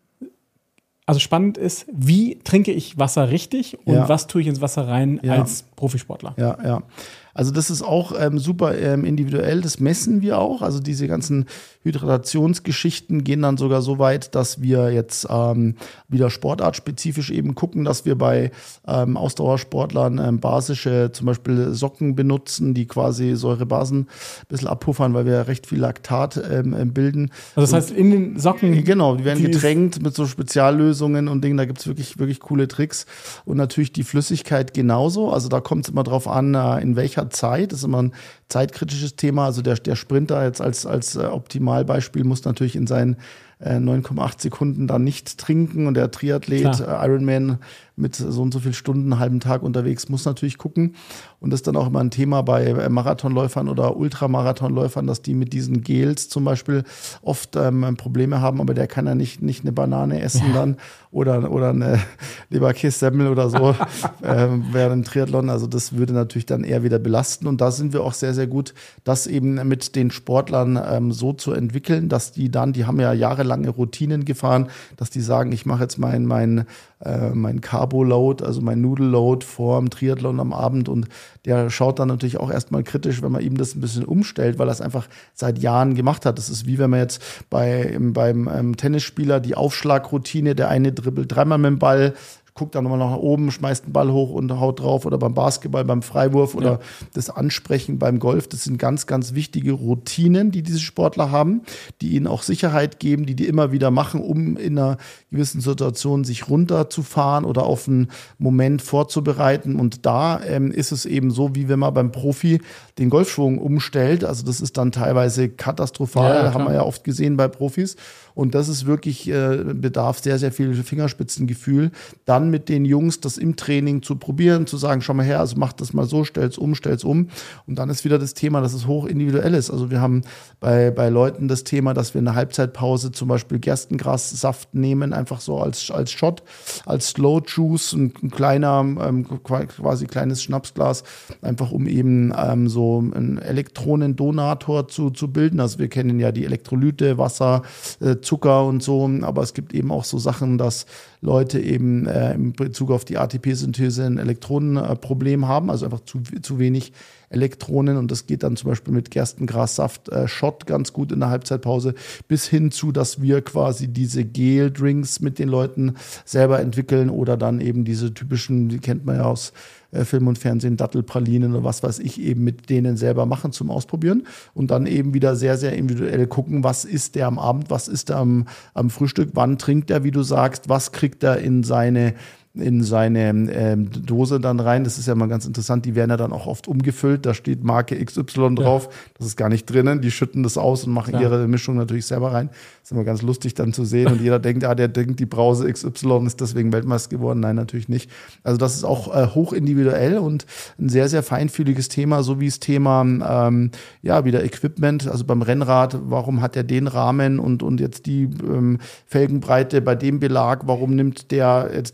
also spannend ist, wie trinke ich Wasser richtig und ja. was tue ich ins Wasser rein ja. als Profisportler? Ja, ja. Also das ist auch ähm, super ähm, individuell, das messen wir auch. Also diese ganzen Hydratationsgeschichten gehen dann sogar so weit, dass wir jetzt ähm, wieder sportartspezifisch eben gucken, dass wir bei ähm, Ausdauersportlern ähm, basische zum Beispiel Socken benutzen, die quasi Säurebasen ein bisschen abpuffern, weil wir recht viel Laktat ähm, bilden. Also das heißt in den Socken? Genau, die werden die getränkt mit so Speziallösungen und Dingen, da gibt es wirklich, wirklich coole Tricks. Und natürlich die Flüssigkeit genauso. Also da kommt es immer drauf an, in welcher Zeit, das ist immer ein zeitkritisches Thema, also der, der Sprinter jetzt als, als äh, Optimalbeispiel muss natürlich in seinen äh, neun Komma acht Sekunden dann nicht trinken und der Triathlet, äh, Ironman mit so und so viel Stunden, einen halben Tag unterwegs, muss natürlich gucken und das ist dann auch immer ein Thema bei Marathonläufern oder Ultramarathonläufern, dass die mit diesen Gels zum Beispiel oft ähm, Probleme haben, aber der kann ja nicht, nicht eine Banane essen ja. dann oder, oder eine Leberkässemmel oder so ähm, während dem Triathlon, also das würde natürlich dann eher wieder belasten und da sind wir auch sehr, sehr gut, das eben mit den Sportlern ähm, so zu entwickeln, dass die dann, die haben ja jahrelange Routinen gefahren, dass die sagen, ich mache jetzt mein, mein, äh, mein Carbo-Load, also mein Nudel-Load vor dem Triathlon am Abend und der schaut dann natürlich auch erstmal kritisch, wenn man ihm das ein bisschen umstellt, weil er es einfach seit Jahren gemacht hat. Das ist wie wenn man jetzt bei, beim ähm, Tennisspieler die Aufschlagroutine, der eine dribbelt dreimal mit dem Ball, guckt dann nochmal nach oben, schmeißt den Ball hoch und haut drauf oder beim Basketball, beim Freiwurf oder ja. das Ansprechen beim Golf. Das sind ganz, ganz wichtige Routinen, die diese Sportler haben, die ihnen auch Sicherheit geben, die die immer wieder machen, um in einer gewissen Situation sich runterzufahren oder auf einen Moment vorzubereiten. Und da ähm, ist es eben so, wie wenn man beim Profi den Golfschwung umstellt. Also das ist dann teilweise katastrophal, ja, haben wir ja oft gesehen bei Profis. Und das ist wirklich, äh, bedarf sehr, sehr viel Fingerspitzengefühl. Dann mit den Jungs das im Training zu probieren, zu sagen, schau mal her, also mach das mal so, stell's um, stell's um. Und dann ist wieder das Thema, dass es hoch individuell ist. Also wir haben bei, bei Leuten das Thema, dass wir in der Halbzeitpause zum Beispiel Gerstengrassaft nehmen, einfach so als, als Shot, als Slow Juice, ein, ein kleiner, ähm, quasi kleines Schnapsglas, einfach um eben ähm, so einen Elektronendonator zu, zu bilden. Also wir kennen ja die Elektrolyte, Wasser, äh, Zucker und so, aber es gibt eben auch so Sachen, dass Leute eben äh, in Bezug auf die A T P-Synthese ein Elektronenproblem haben, also einfach zu, zu wenig Elektronen und das geht dann zum Beispiel mit Gerstengrassaft äh, Shot ganz gut in der Halbzeitpause bis hin zu, dass wir quasi diese Gel-Drinks mit den Leuten selber entwickeln oder dann eben diese typischen, die kennt man ja aus äh, Film und Fernsehen, Dattelpralinen oder was weiß ich, eben mit denen selber machen zum Ausprobieren und dann eben wieder sehr, sehr individuell gucken, was ist der am Abend, was ist der am, am Frühstück, wann trinkt er, wie du sagst, was kriegt er in seine in seine ähm, Dose dann rein. Das ist ja mal ganz interessant. Die werden ja dann auch oft umgefüllt. Da steht Marke X Y drauf. Ja. Das ist gar nicht drinnen. Die schütten das aus und machen Klar. ihre Mischung natürlich selber rein. Das ist immer ganz lustig dann zu sehen. Und jeder denkt, ah, der denkt, die Brause X Y ist deswegen Weltmeister geworden. Nein, natürlich nicht. Also das ist auch äh, hoch individuell und ein sehr, sehr feinfühliges Thema, so wie das Thema ähm, ja wieder Equipment. Also beim Rennrad, warum hat er den Rahmen und, und jetzt die ähm, Felgenbreite bei dem Belag? Warum nimmt der jetzt lieber diese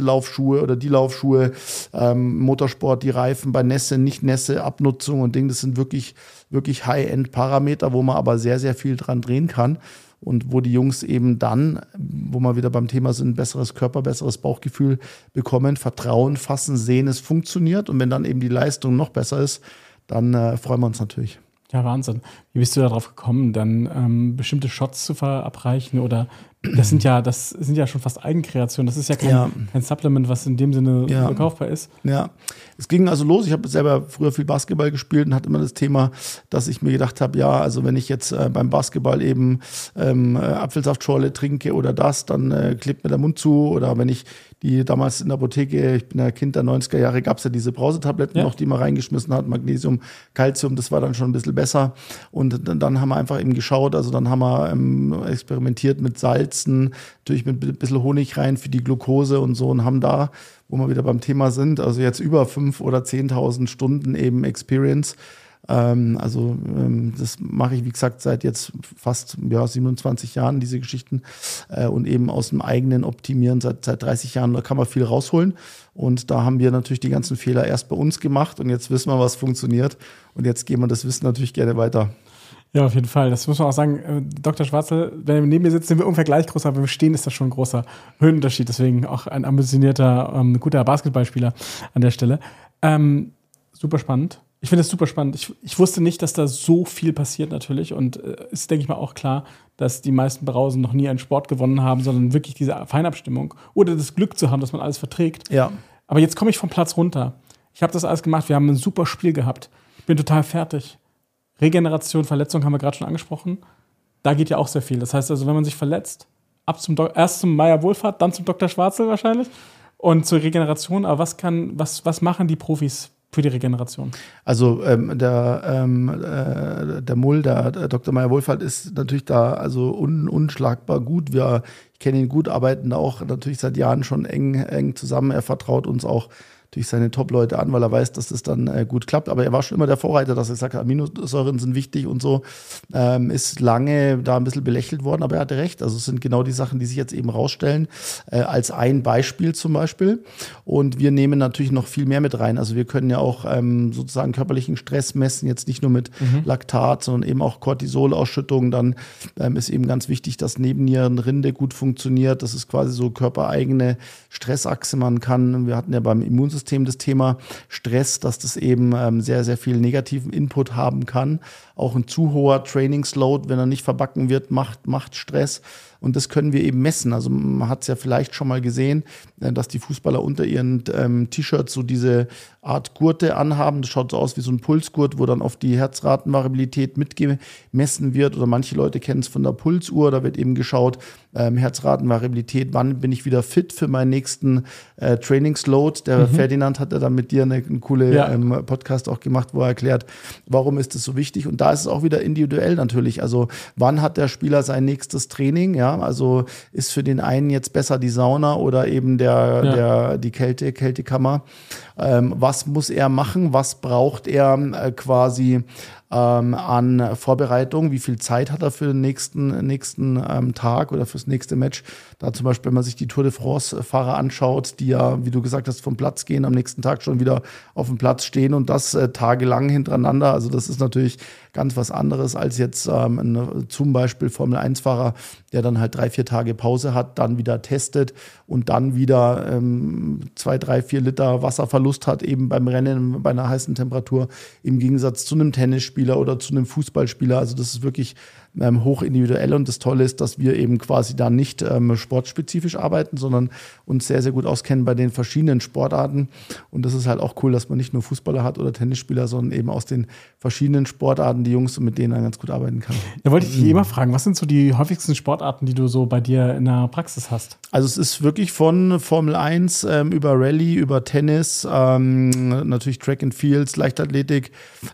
Laufschuhe oder die Laufschuhe, ähm, Motorsport, die Reifen bei Nässe, nicht Nässe, Abnutzung und Ding. Das sind wirklich, wirklich High-End-Parameter, wo man aber sehr, sehr viel dran drehen kann. Und wo die Jungs eben dann, wo wir wieder beim Thema sind, besseres Körper, besseres Bauchgefühl bekommen, Vertrauen fassen, sehen, es funktioniert. Und wenn dann eben die Leistung noch besser ist, dann äh, freuen wir uns natürlich. Ja, Wahnsinn. Wie bist du darauf gekommen, dann ähm, bestimmte Shots zu verabreichen? Oder das sind ja, das sind ja schon fast Eigenkreationen. Das ist ja kein, ja. kein Supplement, was in dem Sinne ja. verkaufbar ist. Ja, es ging also los. Ich habe selber früher viel Basketball gespielt und hatte immer das Thema, dass ich mir gedacht habe, ja, also wenn ich jetzt äh, beim Basketball eben ähm, Apfelsaftschorle trinke oder das, dann äh, klebt mir der Mund zu. Oder wenn ich die damals in der Apotheke, ich bin ja Kind der neunziger Jahre, gab es ja diese Brausetabletten ja. noch, die man reingeschmissen hat, Magnesium, Calcium, das war dann schon ein bisschen besser. Und dann, dann haben wir einfach eben geschaut, also dann haben wir ähm, experimentiert mit Salzen, natürlich mit ein bisschen Honig rein für die Glucose und so und haben da, wo wir wieder beim Thema sind, also jetzt über fünf oder zehntausend Stunden eben Experience. Ähm, also ähm, das mache ich, wie gesagt, seit jetzt fast ja, siebenundzwanzig Jahren, diese Geschichten. Äh, und eben aus dem eigenen Optimieren seit, seit dreißig Jahren, da kann man viel rausholen. Und da haben wir natürlich die ganzen Fehler erst bei uns gemacht und jetzt wissen wir, was funktioniert. Und jetzt geben wir das Wissen natürlich gerne weiter. Ja, auf jeden Fall. Das muss man auch sagen. Doktor Schwarzel, wenn wir neben mir sitzen, sind wir ungefähr gleich groß, aber wenn wir stehen, ist das schon ein großer Höhenunterschied. Deswegen auch ein ambitionierter, ähm, guter Basketballspieler an der Stelle. Ähm, super spannend. Ich finde es super spannend. Ich, ich wusste nicht, dass da so viel passiert natürlich. Und äh, ist, denke ich mal, auch klar, dass die meisten Brausen noch nie einen Sport gewonnen haben, sondern wirklich diese Feinabstimmung oder das Glück zu haben, dass man alles verträgt. Ja. Aber jetzt komme ich vom Platz runter. Ich habe das alles gemacht. Wir haben ein super Spiel gehabt. Ich bin total fertig. Regeneration, Verletzung haben wir gerade schon angesprochen. Da geht ja auch sehr viel. Das heißt also, wenn man sich verletzt, ab zum Do- erst zum Meier Wohlfahrt, dann zum Doktor Schwarzel wahrscheinlich und zur Regeneration. Aber was kann, was, was machen die Profis für die Regeneration? Also ähm, der, ähm, äh, der Mull, der, der Doktor Meier Wohlfahrt ist natürlich da also un, unschlagbar gut. Wir, ich kenne ihn gut, arbeiten auch natürlich seit Jahren schon eng, eng zusammen. Er vertraut uns auch durch seine Top-Leute an, weil er weiß, dass das dann äh, gut klappt. Aber er war schon immer der Vorreiter, dass er sagt, Aminosäuren sind wichtig und so. Ähm, ist lange da ein bisschen belächelt worden, aber er hatte recht. Also es sind genau die Sachen, die sich jetzt eben rausstellen, äh, als ein Beispiel zum Beispiel. Und wir nehmen natürlich noch viel mehr mit rein. Also wir können ja auch ähm, sozusagen körperlichen Stress messen, jetzt nicht nur mit mhm. Laktat, sondern eben auch Cortisolausschüttung. Dann ähm, ist eben ganz wichtig, dass Nebennierenrinde gut funktioniert. Das ist quasi so körpereigene Stressachse. Man kann, wir hatten ja beim Immunsystem das Thema Stress, dass das eben ähm, sehr, sehr viel negativen Input haben kann. Auch ein zu hoher Trainingsload, wenn er nicht verbacken wird, macht, macht Stress. Und das können wir eben messen. Also man hat es ja vielleicht schon mal gesehen, dass die Fußballer unter ihren ähm, T-Shirts so diese Art Gurte anhaben. Das schaut so aus wie so ein Pulsgurt, wo dann auf die Herzratenvariabilität mitgemessen wird. Oder manche Leute kennen es von der Pulsuhr. Da wird eben geschaut, ähm, Herzratenvariabilität, wann bin ich wieder fit für meinen nächsten äh, Trainingsload. Der mhm. Ferdinand hat ja dann mit dir eine, eine coole ja. ähm, Podcast auch gemacht, wo er erklärt, warum ist das so wichtig. Und da ist es auch wieder individuell natürlich. Also wann hat der Spieler sein nächstes Training? Ja, also ist für den einen jetzt besser die Sauna oder eben der, ja. der, die Kälte, Kältekammer. Ähm, was muss er machen? Was braucht er äh, quasi ähm, an Vorbereitung? Wie viel Zeit hat er für den nächsten, nächsten ähm, Tag oder fürs nächste Match? Da zum Beispiel, wenn man sich die Tour de France-Fahrer anschaut, die ja, wie du gesagt hast, vom Platz gehen, am nächsten Tag schon wieder auf dem Platz stehen und das äh, tagelang hintereinander. Also das ist natürlich ganz was anderes als jetzt ähm, ein, zum Beispiel Formel eins Fahrer, der dann halt drei, vier Tage Pause hat, dann wieder testet und dann wieder ähm, zwei, drei, vier Liter Wasserverlust hat, eben beim Rennen bei einer heißen Temperatur, im Gegensatz zu einem Tennisspieler oder zu einem Fußballspieler. Also das ist wirklich ähm, hoch individuell und das Tolle ist, dass wir eben quasi da nicht ähm, sportspezifisch arbeiten, sondern uns sehr, sehr gut auskennen bei den verschiedenen Sportarten. Und das ist halt auch cool, dass man nicht nur Fußballer hat oder Tennisspieler, sondern eben aus den verschiedenen Sportarten die Jungs, mit denen man ganz gut arbeiten kann. Da wollte ich dich immer fragen, was sind so die häufigsten Sportarten, die du so bei dir in der Praxis hast? Also es ist wirklich von Formel eins ähm, über Rallye, über Tennis, ähm, natürlich Track and Fields, Leichtathletik,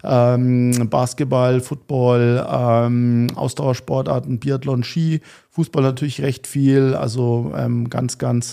ähm, Basketball, Football, ähm, Ausdauersportarten, Biathlon, Ski, Fußball natürlich recht viel, also ähm, ganz, ganz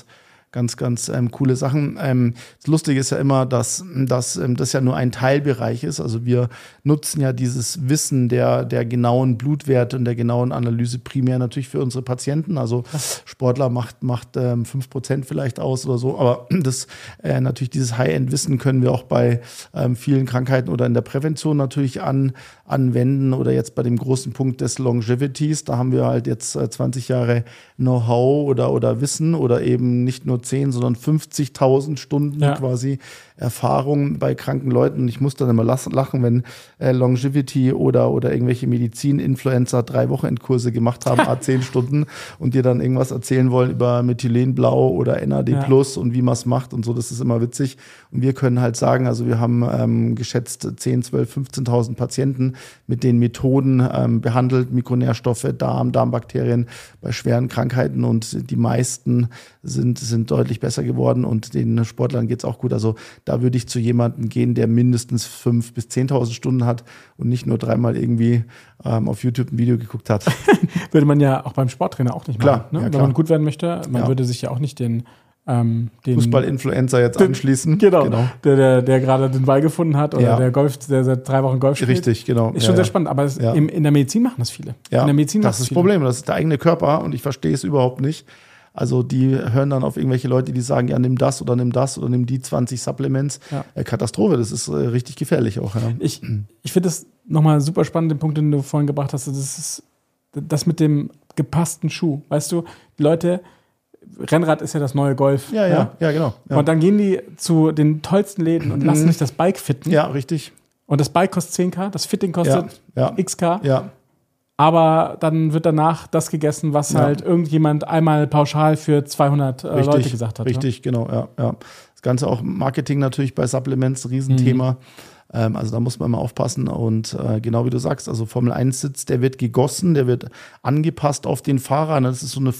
Ganz, ganz ähm, coole Sachen. Ähm, das Lustige ist ja immer, dass, dass ähm, das ja nur ein Teilbereich ist. Also wir nutzen ja dieses Wissen der, der genauen Blutwerte und der genauen Analyse primär natürlich für unsere Patienten. Also Sportler macht, macht ähm, fünf Prozent vielleicht aus oder so. Aber das äh, natürlich dieses High-End-Wissen können wir auch bei ähm, vielen Krankheiten oder in der Prävention natürlich an, anwenden. Oder jetzt bei dem großen Punkt des Longevities. Da haben wir halt jetzt äh, zwanzig Jahre Know-how oder, oder Wissen oder eben nicht nur zehn, sondern fünfzigtausend Stunden ja. quasi Erfahrung bei kranken Leuten. Und ich muss dann immer lachen, wenn äh, Longevity oder, oder irgendwelche Medizin-Influencer drei Wochenendkurse gemacht haben, a zehn Stunden und dir dann irgendwas erzählen wollen über Methylenblau oder N A D plus ja. und wie man es macht und so. Das ist immer witzig. Und wir können halt sagen, also wir haben ähm, geschätzt zehn, zwölf, fünfzehntausend Patienten mit den Methoden ähm, behandelt, Mikronährstoffe, Darm, Darmbakterien bei schweren Krankheiten und die meisten sind, sind deutlich besser geworden und den Sportlern geht es auch gut. Also da würde ich zu jemandem gehen, der mindestens fünftausend bis zehntausend Stunden hat und nicht nur dreimal irgendwie ähm, auf YouTube ein Video geguckt hat. Würde man ja auch beim Sporttrainer auch nicht klar, machen. Ne? Ja, Wenn klar. man gut werden möchte, man ja. würde sich ja auch nicht den, ähm, den Fußball-Influencer jetzt den, anschließen. Genau, genau. der, der, der gerade den Ball gefunden hat oder ja. der Golf, der seit drei Wochen Golf spielt. Richtig, genau. Ist schon ja, sehr ja. spannend, aber es, ja. im, in der Medizin machen das viele. Ja, in der Medizin das ist das viele. Problem. Das ist der eigene Körper und ich verstehe es überhaupt nicht. Also die hören dann auf irgendwelche Leute, die sagen, ja, nimm das oder nimm das oder nimm die zwanzig Supplements. Ja. Äh, Katastrophe, das ist äh, richtig gefährlich auch. Ja. Ich, ich finde das nochmal super spannend, den Punkt, den du vorhin gebracht hast. Das ist das mit dem gepassten Schuh. Weißt du, die Leute, Rennrad ist ja das neue Golf. Ja, ja, ja, ja genau. Ja. Und dann gehen die zu den tollsten Läden und lassen mhm. sich das Bike fitten. Ja, richtig. Und das Bike kostet zehn K, das Fitting kostet ja. Ja. X K. Ja. Aber dann wird danach das gegessen, was ja. halt irgendjemand einmal pauschal für zweihundert äh, richtig, Leute gesagt hat. Richtig, ja? genau, ja, ja. Das Ganze auch Marketing natürlich bei Supplements, Riesenthema. Mhm. Ähm, also da muss man mal aufpassen. Und äh, genau wie du sagst, also Formel eins Sitz, der wird gegossen, der wird angepasst auf den Fahrer. Das ist so eine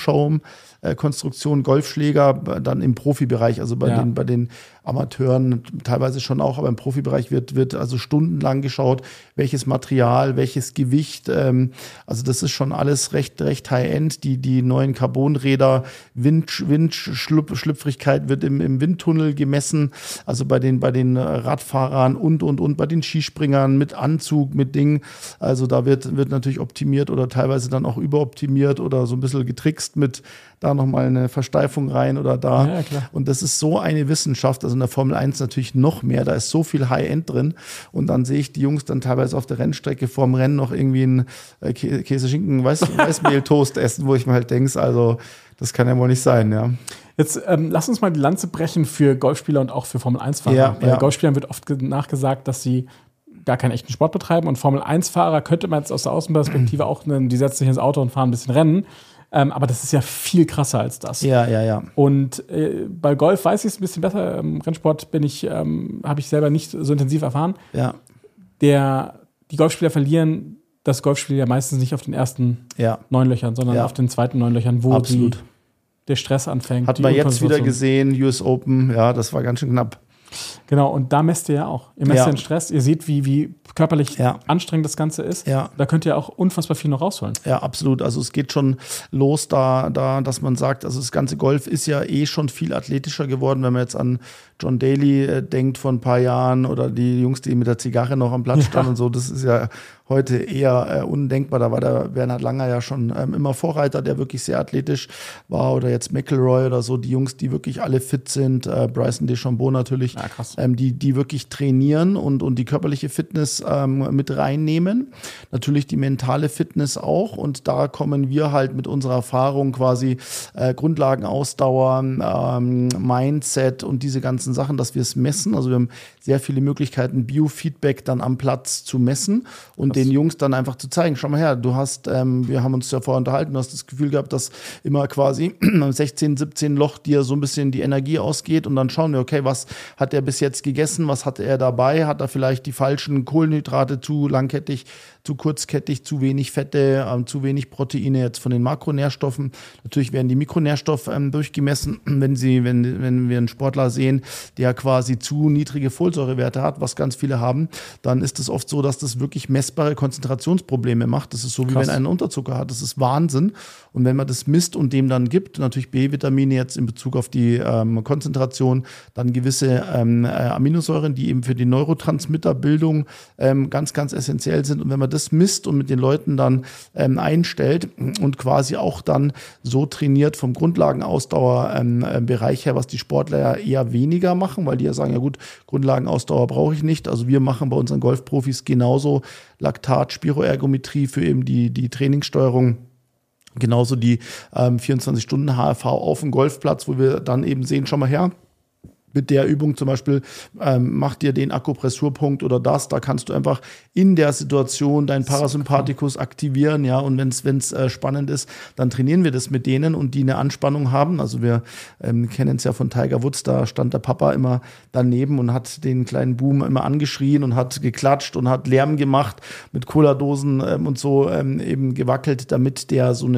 Foam-Schaum-Konstruktion, Golfschläger dann im Profibereich, also bei, ja. den, bei den Amateuren teilweise schon auch, aber im Profibereich wird, wird also stundenlang geschaut, welches Material, welches Gewicht. Ähm, also das ist schon alles recht, recht High-End. Die, die neuen Carbonräder, Wind, Windschlüpfrigkeit wird im, im Windtunnel gemessen. Also bei den, bei den Radfahrern und, und, und bei den Skispringern mit Anzug, mit Dingen. Also da wird, wird natürlich optimiert oder teilweise dann auch überoptimiert oder so ein bisschen getrickst mit da nochmal eine Versteifung rein oder da. Ja, klar. Und das ist so eine Wissenschaft, also in der Formel eins natürlich noch mehr, da ist so viel High-End drin und dann sehe ich die Jungs dann teilweise auf der Rennstrecke vorm Rennen noch irgendwie einen äh, Käse-Schinken, Weiß Weißmehl-Toast essen, wo ich mir halt denke, also das kann ja wohl nicht sein, ja. Jetzt ähm, lass uns mal die Lanze brechen für Golfspieler und auch für Formel eins Fahrer. Ja, Bei ja. Golfspielern wird oft nachgesagt, dass sie gar keinen echten Sport betreiben und Formel eins Fahrer könnte man jetzt aus der Außenperspektive auch, ne, die setzen sich ins Auto und fahren ein bisschen Rennen. Ähm, aber das ist ja viel krasser als das. Ja, ja, ja. Und äh, bei Golf weiß ich es ein bisschen besser. Im Rennsport bin ich, ähm, habe ich selber nicht so intensiv erfahren. Ja. Der, die Golfspieler verlieren das Golfspiel ja meistens nicht auf den ersten ja. neun Löchern, sondern ja. auf den zweiten neun Löchern, wo die, der Stress anfängt. Hat man jetzt wieder gesehen, U S Open, ja, das war ganz schön knapp. Genau, und da messt ihr ja auch. Ihr messt ja. den Stress, ihr seht, wie, wie körperlich ja. anstrengend das Ganze ist. Ja. Da könnt ihr auch unfassbar viel noch rausholen. Ja, absolut. Also es geht schon los da, da, dass man sagt, also das ganze Golf ist ja eh schon viel athletischer geworden, wenn man jetzt an John Daly äh, denkt vor ein paar Jahren oder die Jungs, die mit der Zigarre noch am Platz standen ja. und so. Das ist ja heute eher äh, undenkbar. Da war der Bernhard Langer ja schon ähm, immer Vorreiter, der wirklich sehr athletisch war. Oder jetzt McIlroy oder so, die Jungs, die wirklich alle fit sind. Äh, Bryson DeChambeau natürlich, ja, krass. Ähm, die, die wirklich trainieren und, und die körperliche Fitness ähm, mit reinnehmen. Natürlich die mentale Fitness auch. Und da kommen wir halt mit unserer Erfahrung quasi äh, Grundlagen, Ausdauer, ähm, Mindset und diese ganzen Sachen, dass wir es messen. Also wir haben sehr viele Möglichkeiten, Biofeedback dann am Platz zu messen und Krass. Den Jungs dann einfach zu zeigen, schau mal her, du hast, ähm, wir haben uns ja vorher unterhalten, du hast das Gefühl gehabt, dass immer quasi am sechzehn, siebzehn Loch dir so ein bisschen die Energie ausgeht und dann schauen wir, okay, was hat er bis jetzt gegessen, was hatte er dabei, hat er vielleicht die falschen Kohlenhydrate zu langkettig zu kurzkettig, zu wenig Fette, ähm, zu wenig Proteine jetzt von den Makronährstoffen. Natürlich werden die Mikronährstoffe ähm, durchgemessen, wenn sie, wenn, wenn wir einen Sportler sehen, der quasi zu niedrige Folsäurewerte hat, was ganz viele haben, dann ist es oft so, dass das wirklich messbare Konzentrationsprobleme macht. Das ist so, wie Krass. wenn einer Unterzucker hat. Das ist Wahnsinn. Und wenn man das misst und dem dann gibt, natürlich B-Vitamine jetzt in Bezug auf die ähm, Konzentration, dann gewisse ähm, äh, Aminosäuren, die eben für die Neurotransmitterbildung ähm, ganz, ganz essentiell sind. Und wenn man das misst und mit den Leuten dann ähm, einstellt und quasi auch dann so trainiert vom Grundlagenausdauerbereich ähm, her, was die Sportler ja eher weniger machen, weil die ja sagen, ja gut, Grundlagenausdauer brauche ich nicht. Also wir machen bei unseren Golfprofis genauso Laktat, Spiroergometrie für eben die, die Trainingssteuerung. Genauso die ähm, vierundzwanzig Stunden H R V auf dem Golfplatz, wo wir dann eben sehen, schau mal her, mit der Übung zum Beispiel, ähm, mach dir den Akupressurpunkt oder das, da kannst du einfach in der Situation deinen Parasympathikus aktivieren, ja, und wenn es wenn es äh, spannend ist, dann trainieren wir das mit denen und die eine Anspannung haben. Also wir ähm, kennen es ja von Tiger Woods, da stand der Papa immer daneben und hat den kleinen Boom immer angeschrien und hat geklatscht und hat Lärm gemacht, mit Cola-Dosen ähm, und so ähm, eben gewackelt, damit der so eine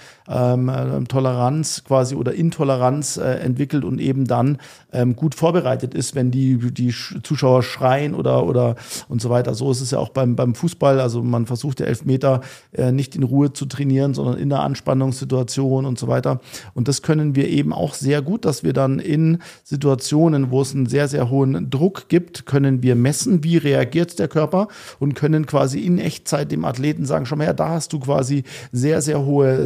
Lärmtoleranz ähm, quasi oder Intoleranz äh, entwickelt und eben dann ähm, gut vorbereitet ist, wenn die, die Zuschauer schreien oder, oder und so weiter. So ist es ja auch beim, beim Fußball. Also man versucht ja Elfmeter äh, nicht in Ruhe zu trainieren, sondern in der Anspannungssituation und so weiter. Und das können wir eben auch sehr gut, dass wir dann in Situationen, wo es einen sehr, sehr hohen Druck gibt, können wir messen, wie reagiert der Körper und können quasi in Echtzeit dem Athleten sagen, schau mal her, da hast du quasi sehr, sehr hohe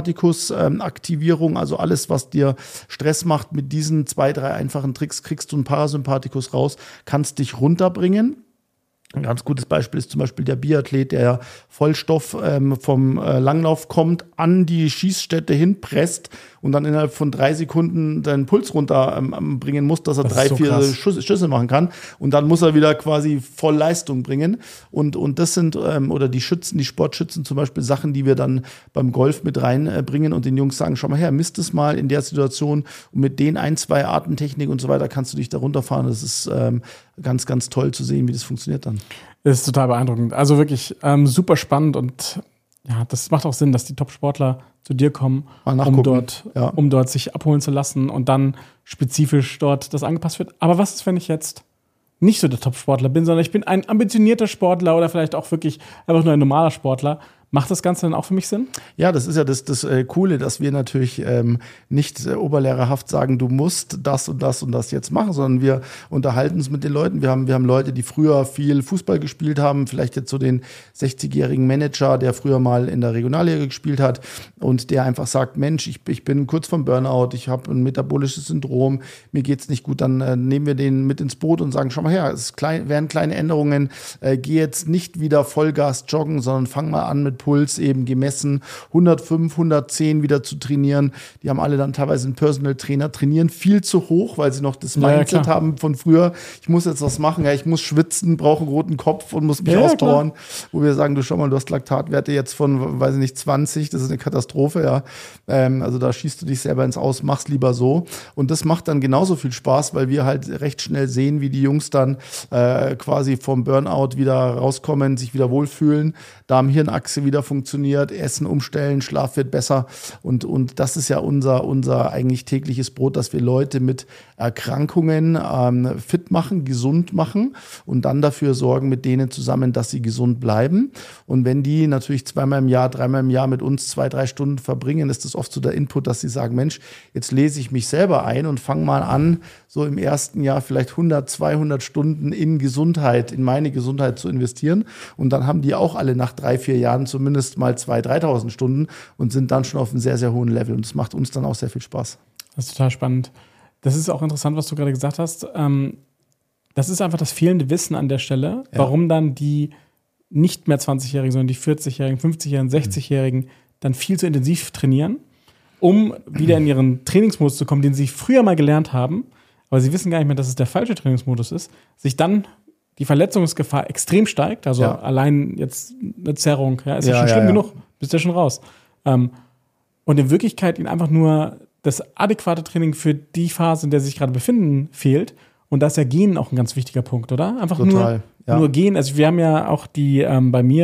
Sympathikus-Aktivierung, also alles, was dir Stress macht mit diesen zwei, drei einfachen Tricks, kriegst du einen Parasympathikus raus, kannst dich runterbringen. Ein ganz gutes Beispiel ist zum Beispiel der Biathlet, der ja Vollstoff ähm, vom äh, Langlauf kommt, an die Schießstätte hinpresst und dann innerhalb von drei Sekunden seinen Puls runterbringen ähm, muss, dass er das drei, so vier Schüsse, Schüsse machen kann. Und dann muss er wieder quasi voll Leistung bringen. Und, und das sind, ähm, oder die Schützen, die Sportschützen zum Beispiel, Sachen, die wir dann beim Golf mit reinbringen und den Jungs sagen, schau mal her, misst es mal in der Situation und mit den ein, zwei Artentechnik und so weiter kannst du dich da runterfahren. Das ist ähm, ganz, ganz toll zu sehen, wie das funktioniert dann. Das ist total beeindruckend. Also wirklich ähm, super spannend und ja, das macht auch Sinn, dass die Top-Sportler zu dir kommen, um dort, ja. um dort sich abholen zu lassen und dann spezifisch dort das angepasst wird. Aber was ist, wenn ich jetzt nicht so der Top-Sportler bin, sondern ich bin ein ambitionierter Sportler oder vielleicht auch wirklich einfach nur ein normaler Sportler? Macht das Ganze dann auch für mich Sinn? Ja, das ist ja das, das äh, Coole, dass wir natürlich ähm, nicht äh, oberlehrerhaft sagen, du musst das und das und das jetzt machen, sondern wir unterhalten uns mit den Leuten. Wir haben, wir haben Leute, die früher viel Fußball gespielt haben, vielleicht jetzt so den sechzigjährigen Manager, der früher mal in der Regionalliga gespielt hat und der einfach sagt, Mensch, ich, ich bin kurz vom Burnout, ich habe ein metabolisches Syndrom, mir geht's nicht gut, dann äh, nehmen wir den mit ins Boot und sagen, schau mal her, es klein, werden kleine Änderungen, äh, geh jetzt nicht wieder Vollgas joggen, sondern fang mal an mit Puls eben gemessen, hundertfünf, hundertzehn wieder zu trainieren. Die haben alle dann teilweise einen Personal Trainer, trainieren viel zu hoch, weil sie noch das Mindset ja, haben von früher. Ich muss jetzt was machen, ja, ich muss schwitzen, brauche einen roten Kopf und muss mich ja, auspowern. Wo wir sagen, du schau mal, du hast Laktatwerte jetzt von, weiß ich nicht, zwanzig, das ist eine Katastrophe, ja. Ähm, also da schießt du dich selber ins Aus, mach's lieber so. Und das macht dann genauso viel Spaß, weil wir halt recht schnell sehen, wie die Jungs dann äh, quasi vom Burnout wieder rauskommen, sich wieder wohlfühlen, Darm-Hirn-Achse wieder funktioniert, Essen umstellen, Schlaf wird besser und, und das ist ja unser, unser eigentlich tägliches Brot, dass wir Leute mit Erkrankungen ähm, fit machen, gesund machen und dann dafür sorgen mit denen zusammen, dass sie gesund bleiben. Und wenn die natürlich zweimal im Jahr, dreimal im Jahr mit uns zwei, drei Stunden verbringen, ist das oft so der Input, dass sie sagen, Mensch, jetzt lese ich mich selber ein und fange mal an, so im ersten Jahr vielleicht hundert, zweihundert Stunden in Gesundheit, in meine Gesundheit zu investieren. Und dann haben die auch alle nach drei, vier Jahren zumindest mal zweitausend, dreitausend Stunden und sind dann schon auf einem sehr, sehr hohen Level. Und das macht uns dann auch sehr viel Spaß. Das ist total spannend. Das ist auch interessant, was du gerade gesagt hast. Das ist einfach das fehlende Wissen an der Stelle, ja. Warum dann die nicht mehr zwanzigjährigen, sondern die vierzigjährigen, fünfzigjährigen, sechzigjährigen mhm. dann viel zu intensiv trainieren, um wieder in ihren Trainingsmodus zu kommen, den sie früher mal gelernt haben, aber sie wissen gar nicht mehr, dass es der falsche Trainingsmodus ist, sich dann die Verletzungsgefahr extrem steigt, also ja. allein jetzt eine Zerrung, ja, ist ja, ja schon schlimm ja, ja. genug, bist ja schon raus. Ähm, und in Wirklichkeit ihnen einfach nur das adäquate Training für die Phase, in der sie sich gerade befinden, fehlt. Und da ist ja Gehen auch ein ganz wichtiger Punkt, oder? Einfach Total, nur, ja. nur Gehen. Also wir haben ja auch die ähm, bei mir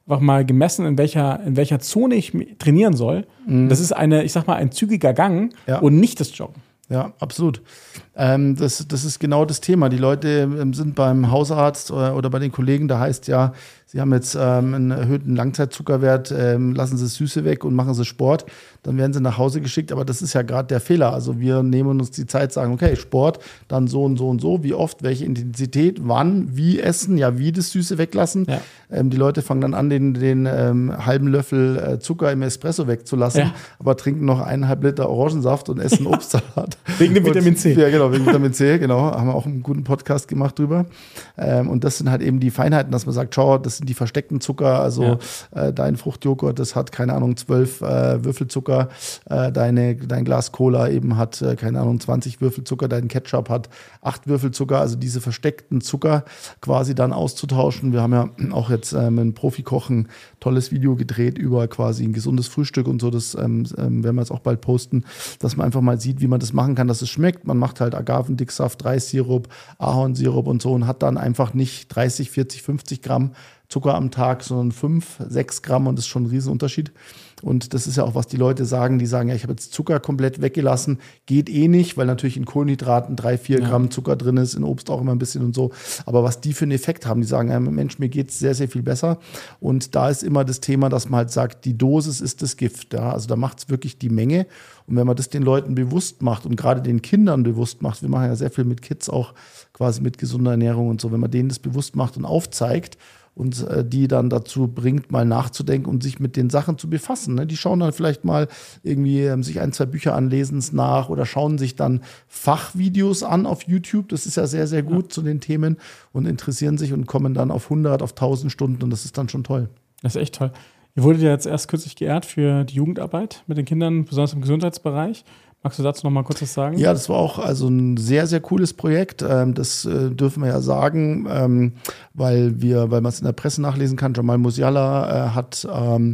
einfach mal gemessen, in welcher, in welcher Zone ich trainieren soll. Mhm. Das ist eine, ich sag mal, ein zügiger Gang ja. und nicht das Joggen. Ja, absolut. Ähm, das, das ist genau das Thema. Die Leute ähm, sind beim Hausarzt oder, oder bei den Kollegen, da heißt ja, sie haben jetzt ähm, einen erhöhten Langzeitzuckerwert, ähm, lassen sie Süße weg und machen sie Sport. Dann werden sie nach Hause geschickt, aber das ist ja gerade der Fehler. Also wir nehmen uns die Zeit, sagen, okay, Sport, dann so und so und so, wie oft, welche Intensität, wann, wie essen, ja, wie das Süße weglassen. Ja. Ähm, die Leute fangen dann an, den, den ähm, halben Löffel äh, Zucker im Espresso wegzulassen, ja. aber trinken noch eineinhalb Liter Orangensaft und essen Obstsalat. Wegen dem Vitamin C. Ja, genau, wegen Vitamin C, genau. Haben wir auch einen guten Podcast gemacht drüber. Ähm, und das sind halt eben die Feinheiten, dass man sagt, schau, das sind die versteckten Zucker, also ja. äh, dein Fruchtjoghurt, das hat, keine Ahnung, zwölf äh, Würfelzucker, äh, deine, dein Glas Cola eben hat, äh, keine Ahnung, zwanzig Würfelzucker, dein Ketchup hat acht Würfelzucker, also diese versteckten Zucker quasi dann auszutauschen. Wir haben ja auch jetzt ähm, ein Profikoch ein tolles Video gedreht über quasi ein gesundes Frühstück und so, das ähm, ähm, werden wir jetzt auch bald posten, dass man einfach mal sieht, wie man das machen kann, dass es schmeckt. Man macht halt Agavendicksaft, Reissirup, Ahornsirup und so und hat dann einfach nicht dreißig, vierzig, fünfzig Gramm Zucker am Tag, sondern fünf, sechs Gramm und das ist schon ein Riesenunterschied. Und das ist ja auch, was die Leute sagen, die sagen, ja, ich habe jetzt Zucker komplett weggelassen, geht eh nicht, weil natürlich in Kohlenhydraten drei, vier ja. Gramm Zucker drin ist, in Obst auch immer ein bisschen und so. Aber was die für einen Effekt haben, die sagen, ja, Mensch, mir geht es sehr, sehr viel besser. Und da ist immer das Thema, dass man halt sagt, die Dosis ist das Gift. Ja? Also da macht es wirklich die Menge. Und wenn man das den Leuten bewusst macht und gerade den Kindern bewusst macht, wir machen ja sehr viel mit Kids auch quasi mit gesunder Ernährung und so, wenn man denen das bewusst macht und aufzeigt, und äh, die dann dazu bringt, mal nachzudenken und sich mit den Sachen zu befassen. Ne? Die schauen dann vielleicht mal irgendwie ähm, sich ein, zwei Bücher an, lesen es nach oder schauen sich dann Fachvideos an auf YouTube. Das ist ja sehr, sehr gut ja. zu den Themen und interessieren sich und kommen dann auf hundert, auf tausend Stunden und das ist dann schon toll. Das ist echt toll. Ihr wurdet ja jetzt erst kürzlich geehrt für die Jugendarbeit mit den Kindern, besonders im Gesundheitsbereich. Magst du dazu noch mal kurz was sagen? Ja, das war auch also ein sehr, sehr cooles Projekt. Das dürfen wir ja sagen, weil wir, weil man es in der Presse nachlesen kann. Jamal Musiala hat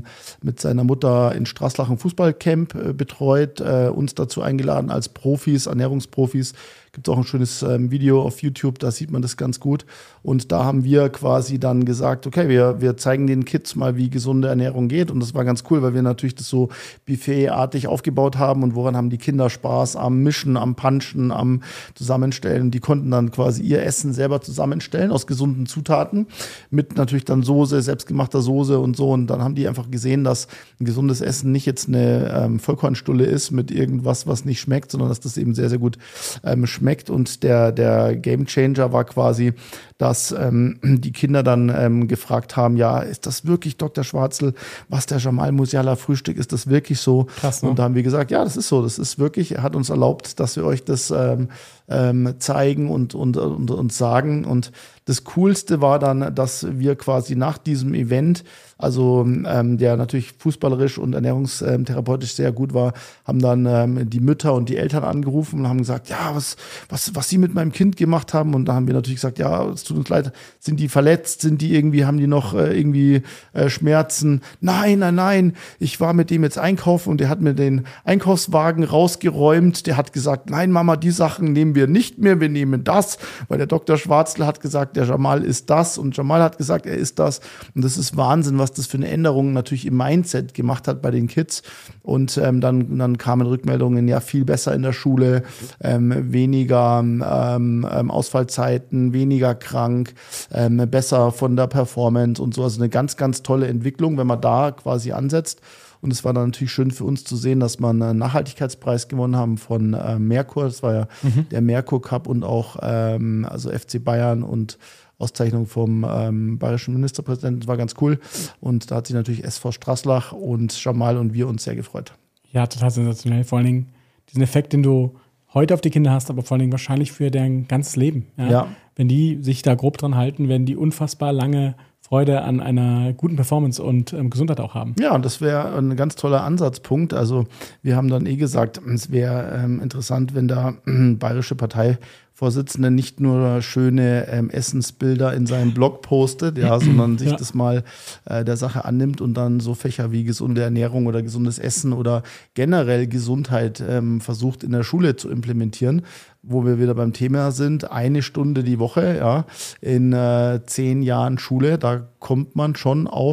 mit seiner Mutter in Straßlach ein Fußballcamp betreut, uns dazu eingeladen als Profis, Ernährungsprofis. Gibt es auch ein schönes ähm, Video auf YouTube, da sieht man das ganz gut. Und da haben wir quasi dann gesagt, okay, wir, wir zeigen den Kids mal, wie gesunde Ernährung geht. Und das war ganz cool, weil wir natürlich das so buffetartig aufgebaut haben. Und woran haben die Kinder Spaß? Am Mischen, am Punchen, am Zusammenstellen. Die konnten dann quasi ihr Essen selber zusammenstellen aus gesunden Zutaten. Mit natürlich dann Soße, selbstgemachter Soße und so. Und dann haben die einfach gesehen, dass ein gesundes Essen nicht jetzt eine ähm, Vollkornstulle ist mit irgendwas, was nicht schmeckt, sondern dass das eben sehr, sehr gut ähm, schmeckt. schmeckt und der, der Gamechanger war quasi, dass ähm, die Kinder dann ähm, gefragt haben, ja, ist das wirklich Doktor Schwarzel, was der Jamal Musiala Frühstück, ist das wirklich so? Krass, ne? Und da haben wir gesagt, ja, das ist so, das ist wirklich, er hat uns erlaubt, dass wir euch das ähm, ähm, zeigen und, und, und, und sagen und das Coolste war dann, dass wir quasi nach diesem Event, also ähm, der natürlich fußballerisch und ernährungstherapeutisch sehr gut war, haben dann ähm, die Mütter und die Eltern angerufen und haben gesagt, ja, was, was, was sie mit meinem Kind gemacht haben. Und da haben wir natürlich gesagt, ja, es tut uns leid, sind die verletzt, sind die irgendwie, haben die noch äh, irgendwie äh, Schmerzen? Nein, nein, nein, ich war mit dem jetzt einkaufen und der hat mir den Einkaufswagen rausgeräumt. Der hat gesagt, nein, Mama, die Sachen nehmen wir nicht mehr, wir nehmen das, weil der Doktor Schwarzel hat gesagt, der Jamal ist das und Jamal hat gesagt, er ist das. Und das ist Wahnsinn, was das für eine Änderung natürlich im Mindset gemacht hat bei den Kids. Und ähm, dann, dann kamen Rückmeldungen, ja, viel besser in der Schule, ähm, weniger ähm, ähm, Ausfallzeiten, weniger krank, ähm, besser von der Performance und so. Also eine ganz, ganz tolle Entwicklung, wenn man da quasi ansetzt. Und es war dann natürlich schön für uns zu sehen, dass wir einen Nachhaltigkeitspreis gewonnen haben von äh, Merkur. Das war ja mhm. der Merkur Cup und auch ähm, also F C Bayern und Auszeichnung vom ähm, bayerischen Ministerpräsidenten. Das war ganz cool. Und da hat sich natürlich S V Straßlach und Jamal und wir uns sehr gefreut. Ja, total sensationell. Vor allen Dingen diesen Effekt, den du heute auf die Kinder hast, aber vor allen Dingen wahrscheinlich für deren ganzes Leben. Ja? Ja. Wenn die sich da grob dran halten, werden die unfassbar lange Freude an einer guten Performance und ähm, Gesundheit auch haben. Ja, und das wäre ein ganz toller Ansatzpunkt. Also wir haben dann eh gesagt, es wäre ähm, interessant, wenn da äh, bayerische Parteivorsitzende nicht nur schöne ähm, Essensbilder in seinem Blog postet, ja, sondern sich ja. das mal äh, der Sache annimmt und dann so Fächer wie gesunde Ernährung oder gesundes Essen oder generell Gesundheit ähm, versucht in der Schule zu implementieren, wo wir wieder beim Thema sind, eine Stunde die Woche, ja, in äh, zehn Jahren Schule, da kommt man schon auf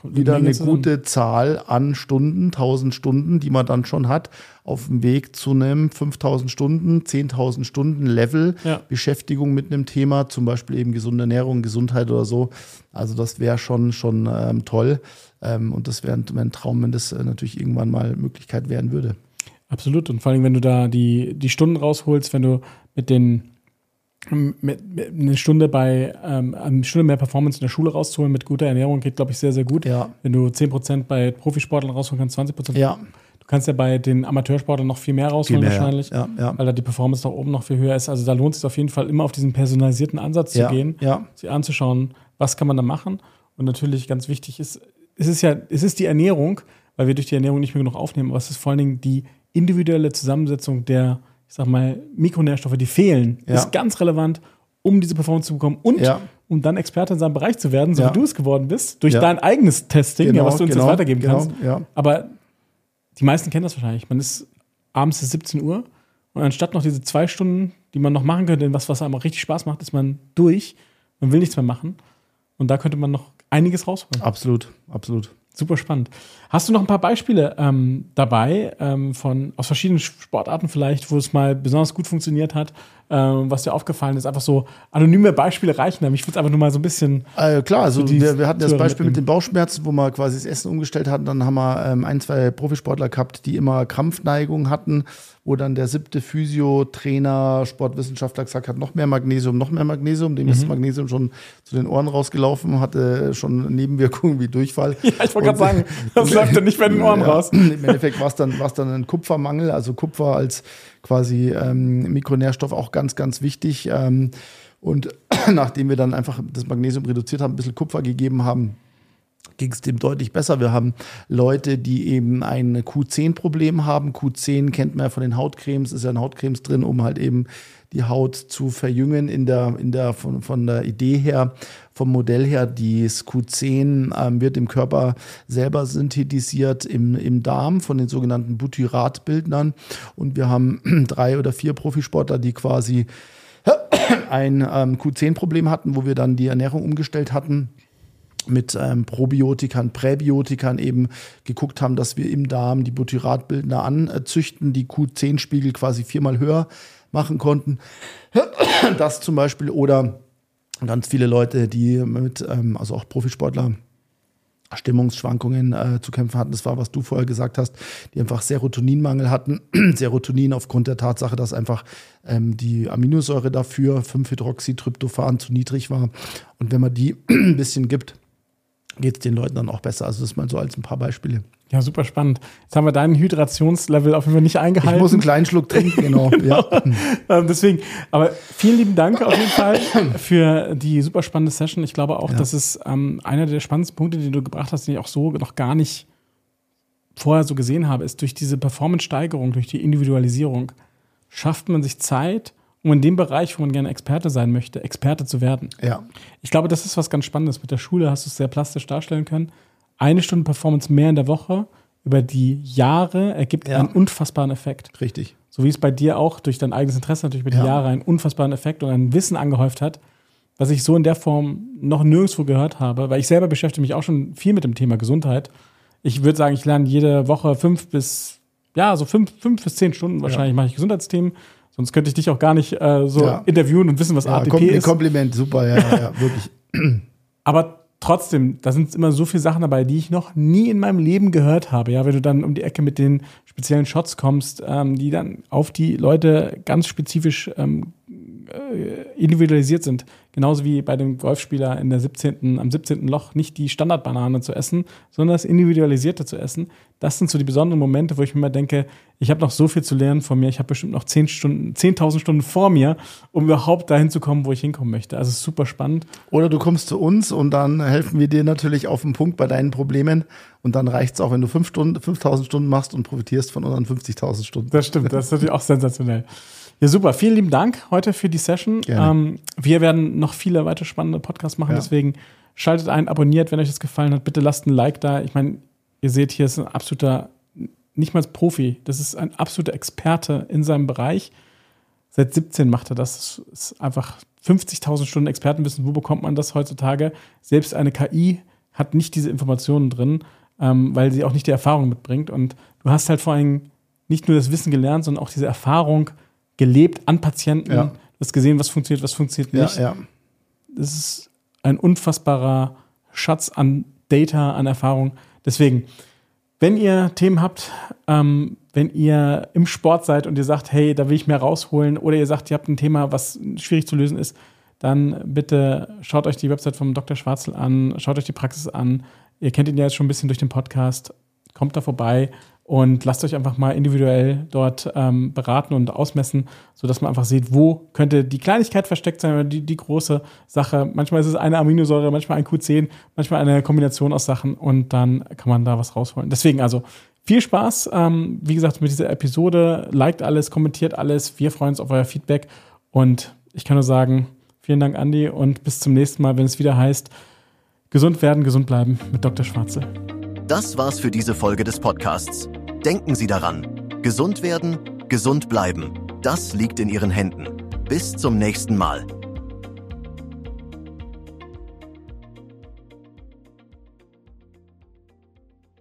wieder eine gute Zahl an Stunden, tausend Stunden, die man dann schon hat, auf dem Weg zu einem fünftausend Stunden, zehntausend Stunden Level ja. Beschäftigung mit einem Thema, zum Beispiel eben gesunde Ernährung, Gesundheit oder so. Also das wäre schon, schon ähm, toll ähm, und das wäre ein Traum, wenn das äh, natürlich irgendwann mal Möglichkeit werden würde. Absolut, und vor allem, wenn du da die, die Stunden rausholst, wenn du mit den Mit, mit eine Stunde bei ähm, eine Stunde mehr Performance in der Schule rauszuholen mit guter Ernährung geht, glaube ich, sehr, sehr gut. Ja. Wenn du zehn Prozent bei Profisportlern rausholen kannst, zwanzig Prozent. Ja. Du kannst ja bei den Amateursportlern noch viel mehr rausholen, viel mehr, wahrscheinlich, ja. Ja, ja. weil da die Performance da oben noch viel höher ist. Also da lohnt es sich auf jeden Fall immer auf diesen personalisierten Ansatz ja. zu gehen, ja. sich anzuschauen, was kann man da machen. Und natürlich ganz wichtig ist, es ist ja, es ist die Ernährung, weil wir durch die Ernährung nicht mehr genug aufnehmen, aber es ist vor allen Dingen die individuelle Zusammensetzung der, ich sag mal, Mikronährstoffe, die fehlen, ja. ist ganz relevant, um diese Performance zu bekommen und ja. um dann Experte in seinem Bereich zu werden, so ja. wie du es geworden bist, durch ja. dein eigenes Testing, genau, ja, was du uns genau, jetzt weitergeben genau, kannst. Ja. Aber die meisten kennen das wahrscheinlich. Man ist abends ist siebzehn Uhr und anstatt noch diese zwei Stunden, die man noch machen könnte, in was, was einem auch richtig Spaß macht, ist man durch, man will nichts mehr machen. Und da könnte man noch einiges rausholen. Absolut, absolut. Super spannend. Hast du noch ein paar Beispiele ähm, dabei, ähm, von, aus verschiedenen Sportarten vielleicht, wo es mal besonders gut funktioniert hat, ähm, was dir aufgefallen ist? Einfach so anonyme Beispiele reichen. Ich würde es einfach nur mal so ein bisschen... Äh, klar, also wir, wir hatten das Beispiel mitnehmen. mit den Bauchschmerzen, wo wir quasi das Essen umgestellt hatten. Dann haben wir ähm, ein, zwei Profisportler gehabt, die immer Krampfneigung hatten, wo dann der siebte Physio-Trainer, Sportwissenschaftler gesagt hat, noch mehr Magnesium, noch mehr Magnesium. Dem mhm. ist das Magnesium schon zu den Ohren rausgelaufen, hatte schon Nebenwirkungen wie Durchfall. Ja, ich wollte gerade sagen, das läuft dann nicht bei den Ohren ja, raus. Im Endeffekt war es dann, war's dann ein Kupfermangel, also Kupfer als quasi ähm, Mikronährstoff auch ganz, ganz wichtig. Ähm, und nachdem wir dann einfach das Magnesium reduziert haben, ein bisschen Kupfer gegeben haben, ging es dem deutlich besser. Wir haben Leute, die eben ein Q zehn Problem haben. Q zehn kennt man ja von den Hautcremes, ist ja in Hautcremes drin, um halt eben die Haut zu verjüngen in der, in der, von, von der Idee her, vom Modell her. Das Q zehn ähm, wird im Körper selber synthetisiert im, im Darm von den sogenannten Butyratbildnern. Und wir haben drei oder vier Profisportler, die quasi ein ähm, Q zehn Problem hatten, wo wir dann die Ernährung umgestellt hatten, mit ähm, Probiotikern, Präbiotikern eben geguckt haben, dass wir im Darm die Butyratbildner anzüchten, die Q zehn Spiegel quasi viermal höher machen konnten. Das zum Beispiel, oder ganz viele Leute, die mit, ähm, also auch Profisportler, Stimmungsschwankungen äh, zu kämpfen hatten. Das war, was du vorher gesagt hast, die einfach Serotoninmangel hatten. Serotonin aufgrund der Tatsache, dass einfach ähm, die Aminosäure dafür, fünf Hydroxytryptophan, zu niedrig war. Und wenn man die ein bisschen gibt, geht es den Leuten dann auch besser. Also das mal so als ein paar Beispiele. Ja, super spannend. Jetzt haben wir deinen Hydrationslevel auf jeden Fall nicht eingehalten. Ich muss einen kleinen Schluck trinken, genau. genau. Ja. Deswegen, aber vielen lieben Dank auf jeden Fall für die super spannende Session. Ich glaube auch, ja. das ist ähm, einer der spannendsten Punkte, die du gebracht hast, den ich auch so noch gar nicht vorher so gesehen habe, ist durch diese Performance-Steigerung, durch die Individualisierung, schafft man sich Zeit, um in dem Bereich, wo man gerne Experte sein möchte, Experte zu werden. Ja. Ich glaube, das ist was ganz Spannendes. Mit der Schule hast du es sehr plastisch darstellen können. Eine Stunde Performance mehr in der Woche über die Jahre ergibt ja. einen unfassbaren Effekt. Richtig. So wie es bei dir auch durch dein eigenes Interesse natürlich über die ja. Jahre einen unfassbaren Effekt und ein Wissen angehäuft hat, was ich so in der Form noch nirgendwo gehört habe, weil ich selber beschäftige mich auch schon viel mit dem Thema Gesundheit. Ich würde sagen, ich lerne jede Woche fünf bis, ja, so fünf, fünf bis zehn Stunden wahrscheinlich ja. mache ich Gesundheitsthemen. Sonst könnte ich dich auch gar nicht äh, so ja. interviewen und wissen, was ja, A T P ist. Kompliment, super, ja, ja, ja wirklich. Aber trotzdem, da sind immer so viele Sachen dabei, die ich noch nie in meinem Leben gehört habe. Ja, wenn du dann um die Ecke mit den speziellen Shots kommst, ähm, die dann auf die Leute ganz spezifisch ähm, äh, individualisiert sind. Genauso wie bei dem Golfspieler in der siebzehnten am siebzehnten Loch nicht die Standardbanane zu essen, sondern das Individualisierte zu essen. Das sind so die besonderen Momente, wo ich mir immer denke, ich habe noch so viel zu lernen von mir. Ich habe bestimmt noch zehn Stunden, zehntausend Stunden vor mir, um überhaupt dahin zu kommen, wo ich hinkommen möchte. Also es ist super spannend. Oder du kommst zu uns und dann helfen wir dir natürlich auf den Punkt bei deinen Problemen. Und dann reicht es auch, wenn du fünf Stunden, fünftausend Stunden machst und profitierst von unseren fünfzigtausend Stunden. Das stimmt, das ist natürlich auch sensationell. Ja, super. Vielen lieben Dank heute für die Session. Ähm, wir werden noch viele weitere spannende Podcasts machen, ja. deswegen schaltet ein, abonniert, wenn euch das gefallen hat. Bitte lasst ein Like da. Ich meine, ihr seht, hier ist ein absoluter, nicht mal Profi, das ist ein absoluter Experte in seinem Bereich. Seit siebzehn macht er das. Das ist einfach fünfzigtausend Stunden Expertenwissen. Wo bekommt man das heutzutage? Selbst eine K I hat nicht diese Informationen drin, ähm, weil sie auch nicht die Erfahrung mitbringt. Und du hast halt vor allem nicht nur das Wissen gelernt, sondern auch diese Erfahrung gelebt an Patienten. Ja. Du hast gesehen, was funktioniert, was funktioniert nicht. Ja, ja. Das ist ein unfassbarer Schatz an Data, an Erfahrung. Deswegen, wenn ihr Themen habt, ähm, wenn ihr im Sport seid und ihr sagt, hey, da will ich mehr rausholen, oder ihr sagt, ihr habt ein Thema, was schwierig zu lösen ist, dann bitte schaut euch die Website vom Doktor Schwarzel an, schaut euch die Praxis an. Ihr kennt ihn ja jetzt schon ein bisschen durch den Podcast. Kommt da vorbei und lasst euch einfach mal individuell dort ähm, beraten und ausmessen, sodass man einfach sieht, wo könnte die Kleinigkeit versteckt sein oder die, die große Sache. Manchmal ist es eine Aminosäure, manchmal ein Q zehn, manchmal eine Kombination aus Sachen und dann kann man da was rausholen. Deswegen also viel Spaß, ähm, wie gesagt, mit dieser Episode. Liked alles, kommentiert alles. Wir freuen uns auf euer Feedback und ich kann nur sagen, vielen Dank, Andi, und bis zum nächsten Mal, wenn es wieder heißt, gesund werden, gesund bleiben mit Doktor Schwarzel. Das war's für diese Folge des Podcasts. Denken Sie daran, gesund werden, gesund bleiben. Das liegt in Ihren Händen. Bis zum nächsten Mal.